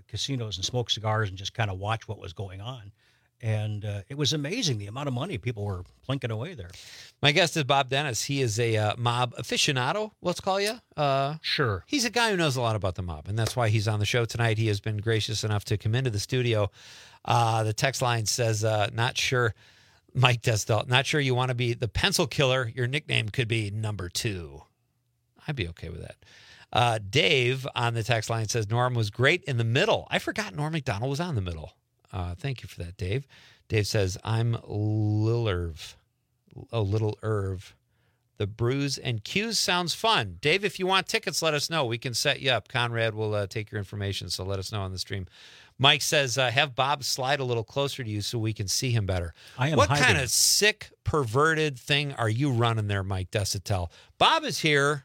casinos and smoke cigars and just kind of watch what was going on. And uh, it was amazing the amount of money people were plinking away there. My guest is Bob Dennis. He is a uh, mob aficionado, let's call you. Uh, sure. He's a guy who knows a lot about the mob, and that's why he's on the show tonight. He has been gracious enough to come into the studio. Uh, the text line says, uh, not sure, Mike Desdal, not sure you want to be the pencil killer. Your nickname could be number two. I'd be okay with that. Uh, Dave on the text line says, Norm was great in the middle. I forgot Norm Macdonald was on the middle. Uh, thank you for that, Dave. Dave says, I'm Lillerv. Oh, Little Irv. The Brews and Q's sounds fun. Dave, if you want tickets, let us know. We can set you up. Conrad will uh, take your information, so let us know on the stream. Mike says, uh, have Bob slide a little closer to you so we can see him better. I am What hiding. kind of sick, perverted thing are you running there, Mike Desitel? Bob is here.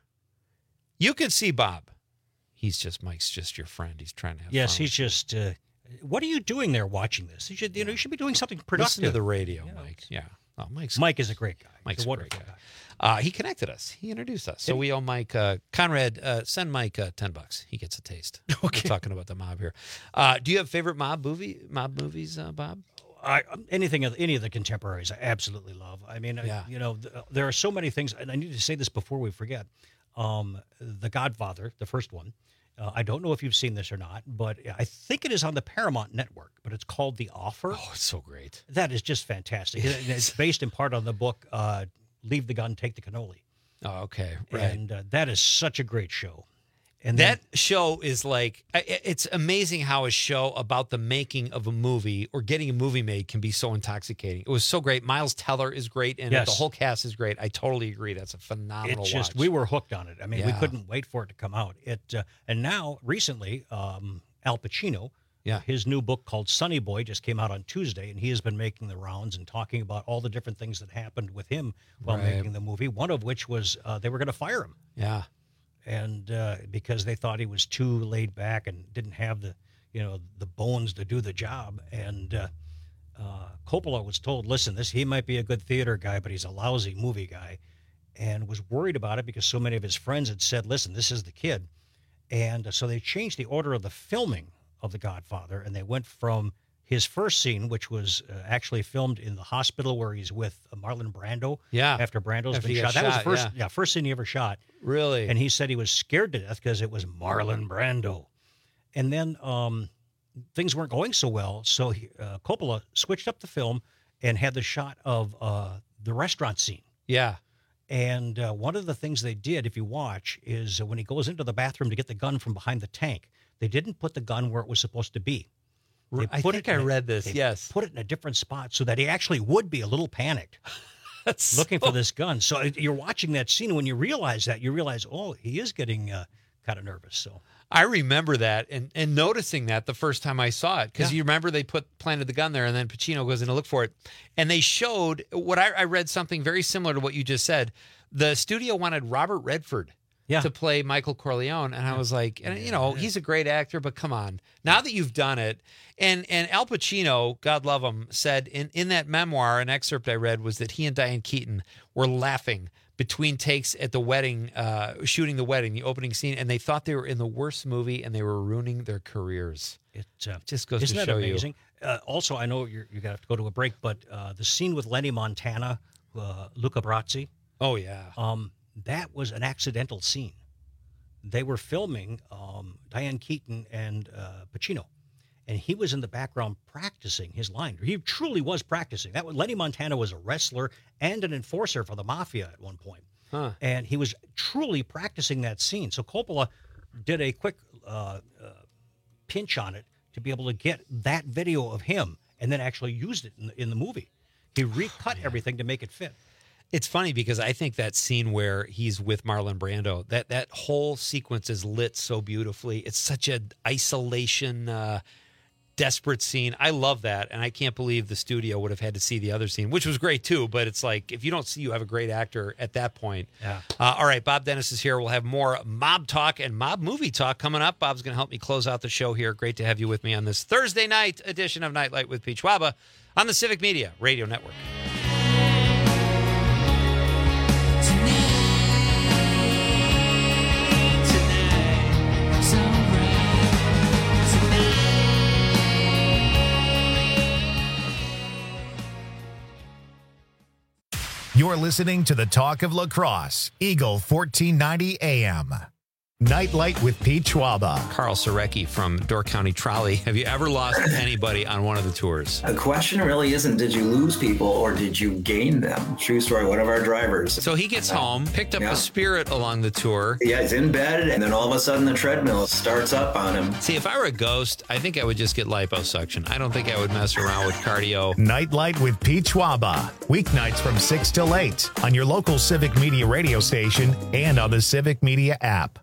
You can see Bob. He's just, Mike's just your friend. He's trying to have Yes, fun. he's just... Uh, what are you doing there watching this? You should, you know, you should be doing something productive. Listen to the radio, Mike. Yeah. Oh, Mike's Mike is a great guy. Mike's He's a a great wonderful guy. Uh, he connected us. He introduced us. So Did we owe Mike, uh, Conrad, uh, send Mike uh, ten bucks. He gets a taste. Okay. We're talking about the mob here. Uh, do you have favorite mob movie, mob movies, uh, Bob? I, anything of any of the contemporaries, I absolutely love. I mean, Yeah. I, you know, th- there are so many things, and I need to say this before we forget. Um, The Godfather, the first one. Uh, I don't know if you've seen this or not, but I think it is on the Paramount Network. But it's called The Offer. Oh, it's so great. That is just fantastic. It- It's based in part on the book uh, "Leave the Gun, Take the Cannoli." Oh, okay. Right. And uh, that is such a great show. And that show is like, I- I- it's amazing how a show about the making of a movie or getting a movie made can be so intoxicating. It was so great. Miles Teller is great, and Yes. the whole cast is great. I totally agree. That's a phenomenal It's just watch. we were hooked on it. I mean, we Yeah. couldn't wait for it to come out. It uh, and now recently, um, Al Pacino, Yeah. his new book called Sonny Boy just came out on Tuesday, and he has been making the rounds and talking about all the different things that happened with him while Right. making the movie. One of which was uh, they were going to fire him, Yeah. and uh, because they thought he was too laid back and didn't have the you know the bones to do the job. And uh, uh, Coppola was told, listen, this he might be a good theater guy, but he's a lousy movie guy, and was worried about it because so many of his friends had said, listen, this is the kid. And uh, so they changed the order of the filming of The Godfather, and they went from his first scene, which was uh, actually filmed in the hospital where he's with uh, Marlon Brando. Yeah. After Brando's After been he shot. got That was the shot, first, yeah. yeah, first scene he ever shot. Really? And he said he was scared to death because it was Marlon Brando. And then um, things weren't going so well, so he, uh, Coppola switched up the film and had the shot of uh, the restaurant scene. Yeah. And uh, one of the things they did, if you watch, is uh, when he goes into the bathroom to get the gun from behind the tank, they didn't put the gun where it was supposed to be. They I put think it in I a- read this, they yes. Put it in a different spot so that he actually would be a little panicked. That's looking so- for this gun. So it- you're watching that scene, and when you realize that, you realize, oh, he is getting uh, kind of nervous. So I remember that and, and noticing that the first time I saw it, because Yeah. you remember they put planted the gun there, and then Pacino goes in to look for it, and they showed what I, I read something very similar to what you just said. The studio wanted Robert Redford Yeah. to play Michael Corleone, and I was like, and you know, he's a great actor, but come on, now that you've done it, and and Al Pacino, God love him, said in in that memoir, an excerpt I read was that he and Diane Keaton were laughing between takes at the wedding, uh, shooting the wedding, the opening scene, and they thought they were in the worst movie and they were ruining their careers. it uh, Just goes isn't to that show amazing? Uh, also, I know you're, you're going to have to go to a break, but uh, the scene with Lenny Montana, uh, Luca Brasi, you. Oh yeah, um, that was an accidental scene. They were filming um, Diane Keaton and uh, Pacino, and he was in the background practicing his line. He truly was practicing. That was, Lenny Montana was a wrestler and an enforcer for the mafia at one point, huh? and he was truly practicing that scene. So Coppola did a quick uh, uh, pinch on it to be able to get that video of him, and then actually used it in the, in the movie. He recut everything to make it fit. It's funny because I think that scene where he's with Marlon Brando, that that whole sequence is lit so beautifully. It's such an isolation, uh, desperate scene. I love that, and I can't believe the studio would have had to see the other scene, which was great too. But it's like if you don't see you have a great actor at that point. Yeah. Uh, all right, Bob Dennis is here. We'll have more mob talk and mob movie talk coming up. Bob's going to help me close out the show here. Great to have you with me on this Thursday night edition of Nightlight with Pete Schwaba on the Civic Media Radio Network. Tonight, tonight, You're listening to the Talk of Lacrosse, Eagle fourteen ninety A M. Nightlight with Pete Schwaba. Carl Sorecki from Door County Trolley. Have you ever lost anybody on one of the tours? The question really isn't did you lose people or did you gain them? True story, one of our drivers. So he gets home, picked up Yeah. a Spirit along the tour. Yeah, he's in bed, and then all of a sudden the treadmill starts up on him. See, if I were a ghost, I think I would just get liposuction. I don't think I would mess around with cardio. Nightlight with Pete Schwaba. Weeknights from six till eight on your local Civic Media radio station and on the Civic Media app.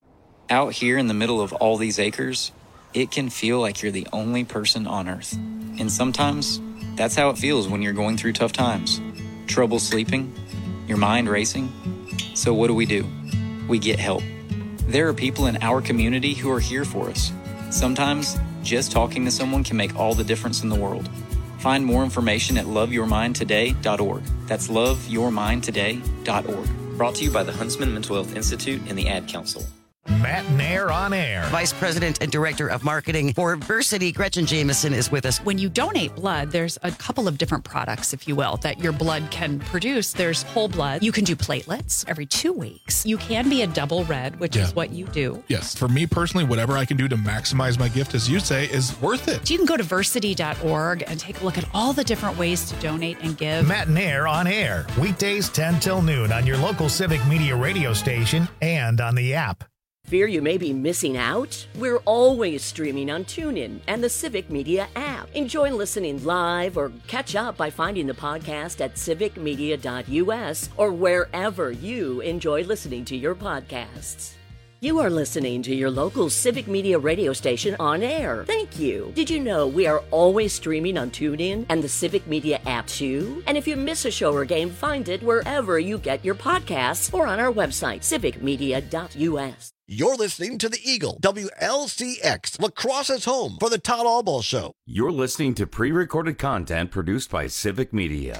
Out here in the middle of all these acres, it can feel like you're the only person on Earth. And sometimes, that's how it feels when you're going through tough times. Trouble sleeping, your mind racing. So what do we do? We get help. There are people in our community who are here for us. Sometimes, just talking to someone can make all the difference in the world. Find more information at love your mind today dot org. That's love your mind today dot org. Brought to you by the Huntsman Mental Health Institute and the Ad Council. Matt Nair on air. Vice President and Director of Marketing for Versity, Gretchen Jameson, is with us. When you donate blood, there's a couple of different products, if you will, that your blood can produce. There's whole blood. You can do platelets every two weeks. You can be a double red, which Yeah. is what you do. Yes. For me personally, whatever I can do to maximize my gift, as you say, is worth it. So you can go to versity dot org and take a look at all the different ways to donate and give. Matt Nair on air. Weekdays ten till noon on your local Civic Media radio station and on the app. Fear you may be missing out? We're always streaming on TuneIn and the Civic Media app. Enjoy listening live or catch up by finding the podcast at civic media dot u s or wherever you enjoy listening to your podcasts. You are listening to your local Civic Media radio station on air. Thank you. Did you know we are always streaming on TuneIn and the Civic Media app too? And if you miss a show or game, find it wherever you get your podcasts or on our website, civic media dot u s. You're listening to the Eagle, W L C X, Lacrosse's home for the Todd Albaugh Show. You're listening to pre-recorded content produced by Civic Media.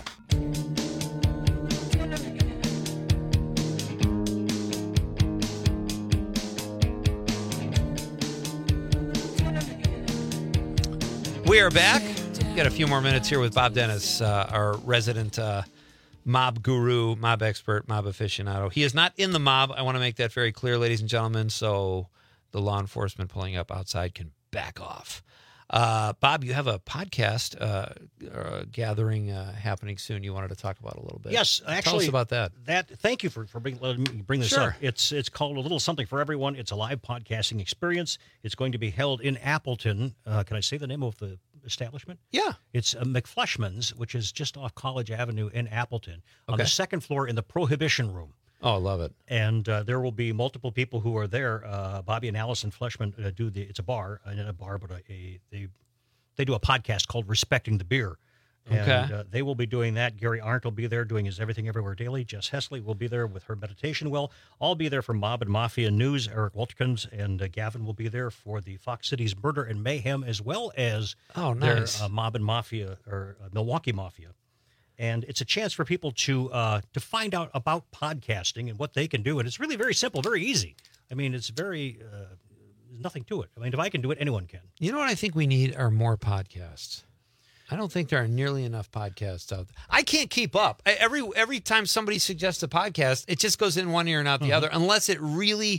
We are back. Got a few more minutes here with Bob Dennis, uh, our resident uh, mob guru, mob expert, mob aficionado. He is not in the mob. I want to make that very clear, ladies and gentlemen, so the law enforcement pulling up outside can back off. Uh, Bob, you have a podcast uh, uh, gathering uh, happening soon. You wanted to talk about a little bit. Yes, actually. Tell us about that. That thank you for, for bring, letting me bring this Sure. up. It's it's called A Little Something for Everyone. It's a live podcasting experience. It's going to be held in Appleton. Uh, can I say the name of the establishment? Yeah. It's uh, McFleshman's, which is just off College Avenue in Appleton, on Okay. the second floor in the Prohibition Room. Oh, I love it. And uh, there will be multiple people who are there. Uh, Bobby and Allison Fleshman uh, do the. It's a bar, uh, not a bar, but a, a they they do a podcast called Respecting the Beer. And Okay. uh, they will be doing that. Gary Arndt will be there doing his Everything Everywhere Daily. Jess Hesley will be there with her meditation well. I'll be there for Mob and Mafia News. Eric Walterkins and uh, Gavin will be there for the Fox Cities Murder and Mayhem, as well as Oh, their nice. uh, Mob and Mafia, or uh, Milwaukee Mafia. And it's a chance for people to uh, to find out about podcasting and what they can do. And it's really very simple, very easy. I mean, it's very, uh, there's nothing to it. I mean, if I can do it, anyone can. You know what I think we need are more podcasts. I don't think there are nearly enough podcasts out there. I can't keep up. I, every every time somebody suggests a podcast, it just goes in one ear and out the Mhm. other, unless it really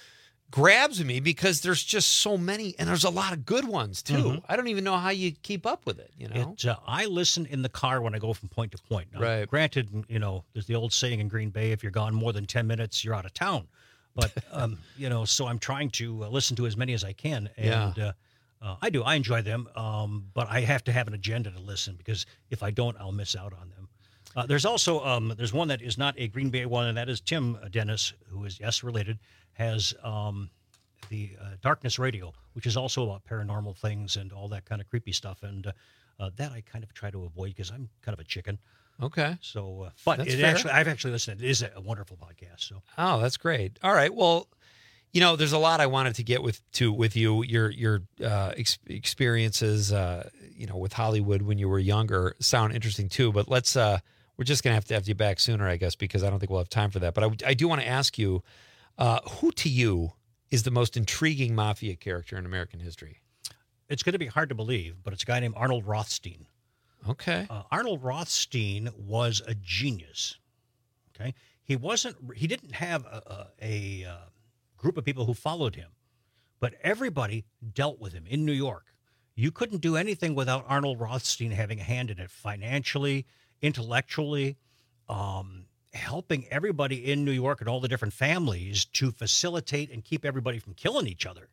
grabs me, because there's just so many, and there's a lot of good ones too. Mhm. I don't even know how you keep up with it. You know, It, uh, I listen in the car when I go from point to point. Now, Right. Granted, you know, there's the old saying in Green Bay: if you're gone more than ten minutes, you're out of town. But um, you know, so I'm trying to uh, listen to as many as I can, Yeah. and uh, uh, I do. I enjoy them, um, but I have to have an agenda to listen, because if I don't, I'll miss out on them. Uh, there's also um, there's one that is not a Green Bay one, and that is Tim Dennis, who is yes related, has um, the uh, Darkness Radio, which is also about paranormal things and all that kind of creepy stuff, and uh, uh, that I kind of try to avoid because I'm kind of a chicken. Okay. So, uh, but That's it fair. actually, I've actually listened. It is a wonderful podcast. So, Oh, that's great. All right. Well, you know, there's a lot I wanted to get with to with you. Your your uh, ex- experiences, uh, you know, with Hollywood when you were younger sound interesting too. But let's uh, we're just gonna have to have you back sooner, I guess, because I don't think we'll have time for that. But I, I do want to ask you, uh, who to you is the most intriguing mafia character in American history? it's going to be hard to believe, but it's a guy named Arnold Rothstein. Okay. Uh, Arnold Rothstein was a genius. Okay, he wasn't. He didn't have a, a, a uh, group of people who followed him, but everybody dealt with him in New York. You couldn't do anything without Arnold Rothstein having a hand in it, financially, intellectually, um, helping everybody in New York and all the different families to facilitate and keep everybody from killing each other.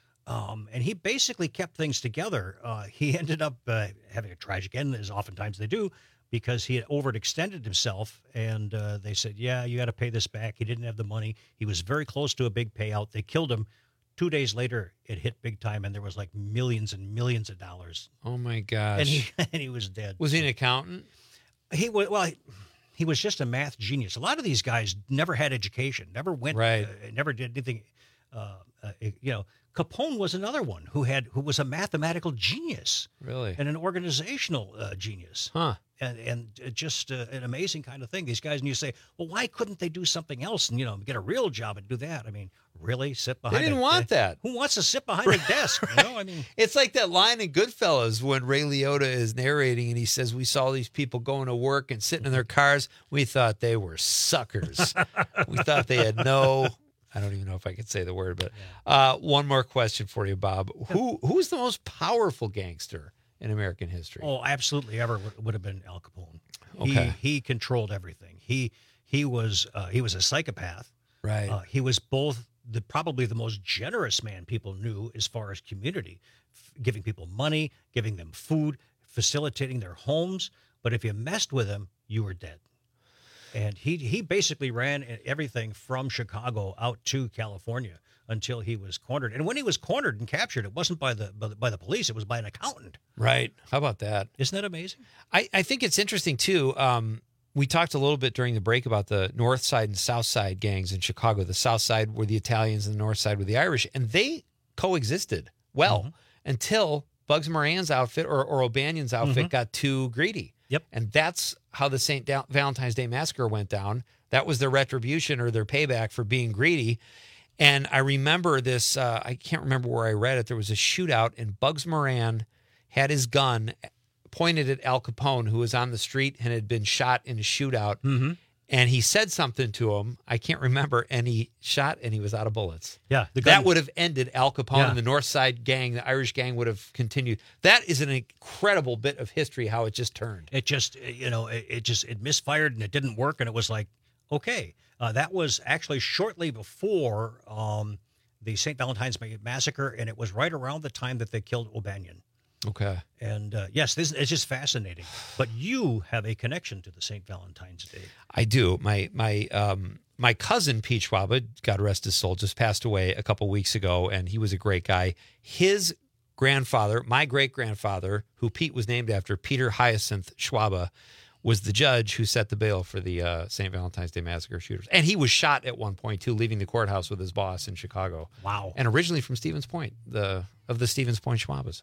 Um, and he basically kept things together. Uh, he ended up uh, having a tragic end, as oftentimes they do, because he had overextended himself, and uh, they said, yeah, you got to pay this back. He didn't have the money. He was very close to a big payout. They killed him. Two days later, it hit big time, and there was like millions and millions of dollars. Oh, my gosh. And he, and he was dead. Was he an accountant? He was, well, he, he was just a math genius. A lot of these guys never had education, never went, right. uh, never did anything. Uh, uh, you know, Capone was another one who had who was a mathematical genius, really, and an organizational uh, genius, huh? And and just uh, an amazing kind of thing. These guys, and you say, well, why couldn't they do something else and you know get a real job and do that? I mean, really sit behind? They didn't a, want that. Who wants to sit behind a desk? You know, I mean, it's like that line in Goodfellas when Ray Liotta is narrating and he says, "We saw these people going to work and sitting in their cars. We thought they were suckers. We thought they had no." I don't even know if I could say the word, but uh, one more question for you, Bob. Who who's the most powerful gangster in American history? Oh, absolutely, ever would, would have been Al Capone. Okay. He he controlled everything. He he was uh, he was a psychopath. Right. Uh, he was both the probably the most generous man people knew as far as community, f- giving people money, giving them food, facilitating their homes. But if you messed with him, you were dead. And he he basically ran everything from Chicago out to California until he was cornered. And when he was cornered and captured, it wasn't by the by the, by the police; it was by an accountant. Right. How about that? Isn't that amazing? I, I think it's interesting too. Um, we talked a little bit during the break about the North Side and South Side gangs in Chicago. The South Side were the Italians, and the North Side were the Irish, and they coexisted well mm-hmm. until Bugs Moran's outfit or, or O'Banion's outfit mm-hmm. got too greedy. Yep. And that's how the Saint Valentine's Day Massacre went down. That was their retribution or their payback for being greedy. And I remember this, uh, I can't remember where I read it. There was a shootout, and Bugs Moran had his gun pointed at Al Capone, who was on the street and had been shot in a shootout. Mm-hmm. And he said something to him. I can't remember. And he shot, and he was out of bullets. Yeah. The that would have ended Al Capone yeah. and the North Side gang. The Irish gang would have continued. That is an incredible bit of history, how it just turned. It just, you know, it, it just, it misfired and it didn't work. And it was like, okay. Uh, that was actually shortly before um, the Saint Valentine's Day Massacre. And it was right around the time that they killed O'Banion. Okay. And uh, yes, this it's just fascinating. But you have a connection to the Saint Valentine's Day. I do. My my um my cousin Pete Schwaba, God rest his soul, just passed away a couple weeks ago, and he was a great guy. His grandfather, my great grandfather, who Pete was named after, Peter Hyacinth Schwaba, was the judge who set the bail for the uh, Saint Valentine's Day Massacre shooters. And he was shot at one point, too, leaving the courthouse with his boss in Chicago. Wow. And originally from Stevens Point, the of the Stevens Point Schwabas.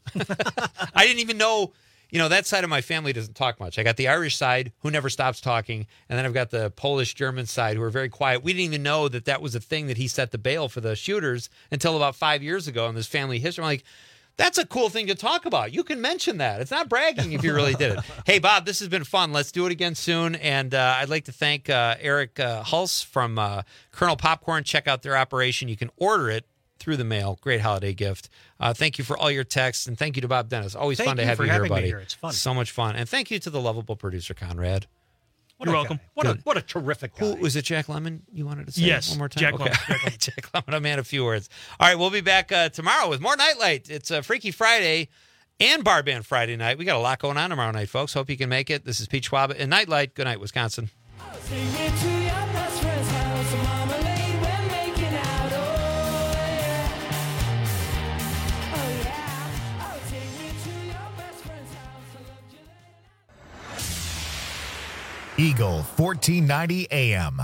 I didn't even know, you know, that side of my family doesn't talk much. I got the Irish side, who never stops talking, and then I've got the Polish-German side, who are very quiet. We didn't even know that that was a thing, that he set the bail for the shooters until about five years ago in this family history. I'm like, that's a cool thing to talk about. You can mention that. It's not bragging if you really did it. Hey, Bob, this has been fun. Let's do it again soon. And uh, I'd like to thank uh, Eric uh, Hulse from uh, Colonel Popcorn. Check out their operation. You can order it through the mail. Great holiday gift. Uh, thank you for all your texts. And thank you to Bob Dennis. Always thank fun to you have for you here, having me buddy. here. It's fun. So much fun. And thank you to the lovable producer, Conrad. What You're a welcome. Guy. What Good. a what a terrific guy. Who, was it Jack Lemmon you wanted to say Yes, one more time? Jack okay. Lemmon. Jack Lemmon. Jack Lemmon, a man of few words. All right, we'll be back uh, tomorrow with more Nightlight. It's a Freaky Friday and Bar Band Friday night. We got a lot going on tomorrow night, folks. Hope you can make it. This is Pete Schwaba and Nightlight. Good night, Wisconsin. Eagle fourteen ninety A M.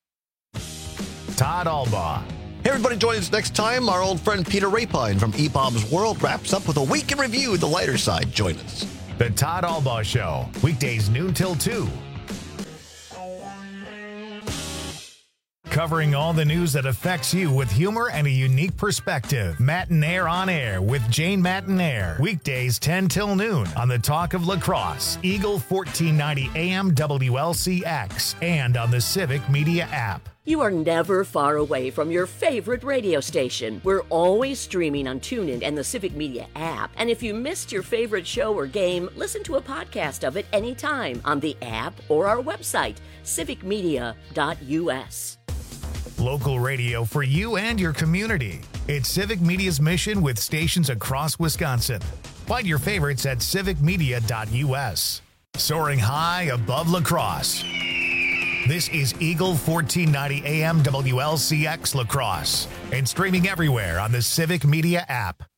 Todd Albaugh. Hey, everybody, join us next time. Our old friend Peter Rapine from E B O B's World wraps up with a week in review, the lighter side. Join us. The Todd Albaugh Show, weekdays noon till two. Covering all the news that affects you with humor and a unique perspective. Matinaire on Air with Jane Matinaire. Weekdays ten till noon on the Talk of Lacrosse, Eagle fourteen ninety A M W L C X, and on the Civic Media app. You are never far away from your favorite radio station. We're always streaming on TuneIn and the Civic Media app. And if you missed your favorite show or game, listen to a podcast of it anytime on the app or our website, civic media dot U S. Local radio for you and your community. It's Civic Media's mission with stations across Wisconsin. Find your favorites at civic media dot U S. Soaring high above lacrosse. This is Eagle fourteen ninety A M W L C X Lacrosse and streaming everywhere on the Civic Media app.